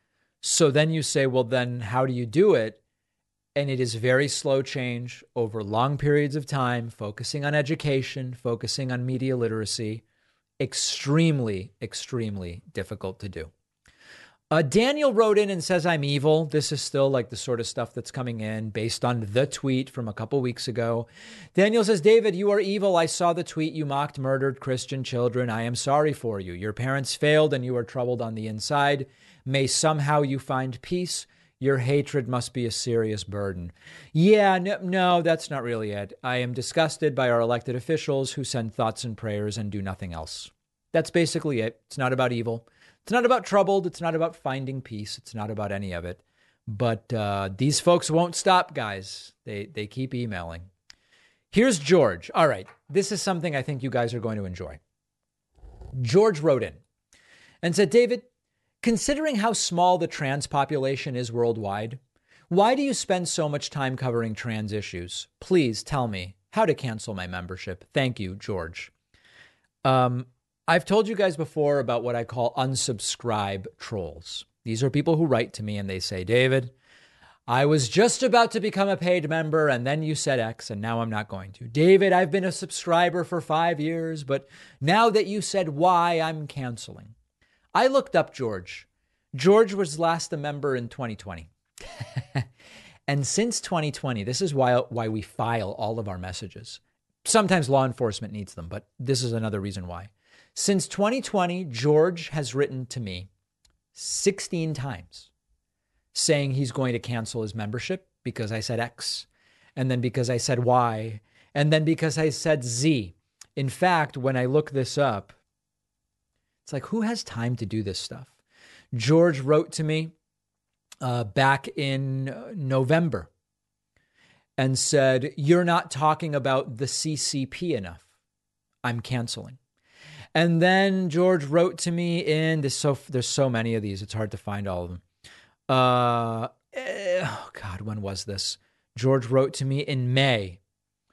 So then you say, well, then how do you do it? And it is very slow change over long periods of time, focusing on education, focusing on media literacy. Extremely, extremely difficult to do. Uh, Daniel wrote in and says, I'm evil. This is still like the sort of stuff that's coming in based on the tweet from a couple weeks ago. Daniel says, David, you are evil. I saw the tweet. You mocked murdered Christian children. I am sorry for you. Your parents failed and you are troubled on the inside. May somehow you find peace. Your hatred must be a serious burden. Yeah, no, no, that's not really it. I am disgusted by our elected officials who send thoughts and prayers and do nothing else. That's basically it. It's not about evil. It's not about troubled. It's not about finding peace. It's not about any of it. But uh, these folks won't stop, guys. They they keep emailing. Here's George. All right. This is something I think you guys are going to enjoy. George wrote in and said, David, considering how small the trans population is worldwide, why do you spend so much time covering trans issues? Please tell me how to cancel my membership. Thank you, George. Um. I've told you guys before about what I call unsubscribe trolls. These are people who write to me and they say, David, I was just about to become a paid member and then you said X and now I'm not going to. David, I've been a subscriber for five years, but now that you said Y, I'm canceling. I looked up George. George was last a member in twenty twenty. And since twenty twenty, this is why, why we file all of our messages. Sometimes law enforcement needs them, but this is another reason why. Since twenty twenty, George has written to me sixteen times saying he's going to cancel his membership because I said X, and then because I said Y, and then because I said Z. In fact, when I look this up, it's like, who has time to do this stuff? George wrote to me uh, back in November and said, you're not talking about the C C P enough. I'm canceling. And then George wrote to me in this. So there's so many of these. It's hard to find all of them. Uh, eh, oh God, when was this? George wrote to me in May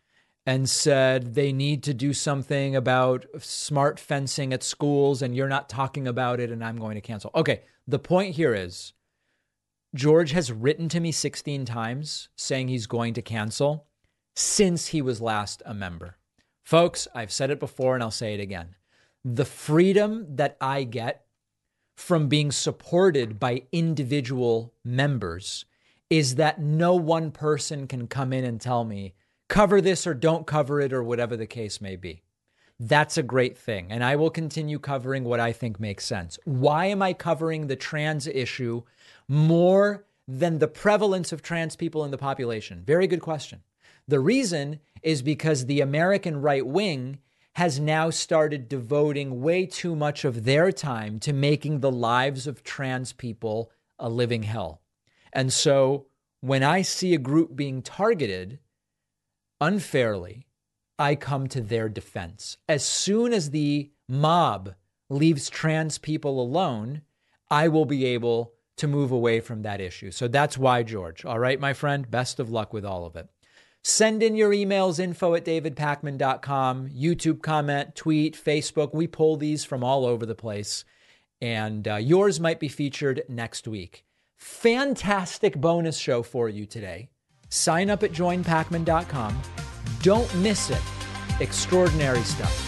and said they need to do something about smart fencing at schools and you're not talking about it and I'm going to cancel. Okay, the point here is George has written to me sixteen times saying he's going to cancel since he was last a member. Folks, I've said it before and I'll say it again. The freedom that I get from being supported by individual members is that no one person can come in and tell me, cover this or don't cover it or whatever the case may be. That's a great thing. And I will continue covering what I think makes sense. Why am I covering the trans issue more than the prevalence of trans people in the population? Very good question. The reason is because the American right wing has now started devoting way too much of their time to making the lives of trans people a living hell. And so when I see a group being targeted unfairly, I come to their defense. As soon as the mob leaves trans people alone, I will be able to move away from that issue. So that's why, George. All right, my friend, best of luck with all of it. Send in your emails, info at david pakman dot com, YouTube comment, tweet, Facebook. We pull these from all over the place. And uh, yours might be featured next week. Fantastic bonus show for you today. Sign up at join pakman dot com. Don't miss it. Extraordinary stuff.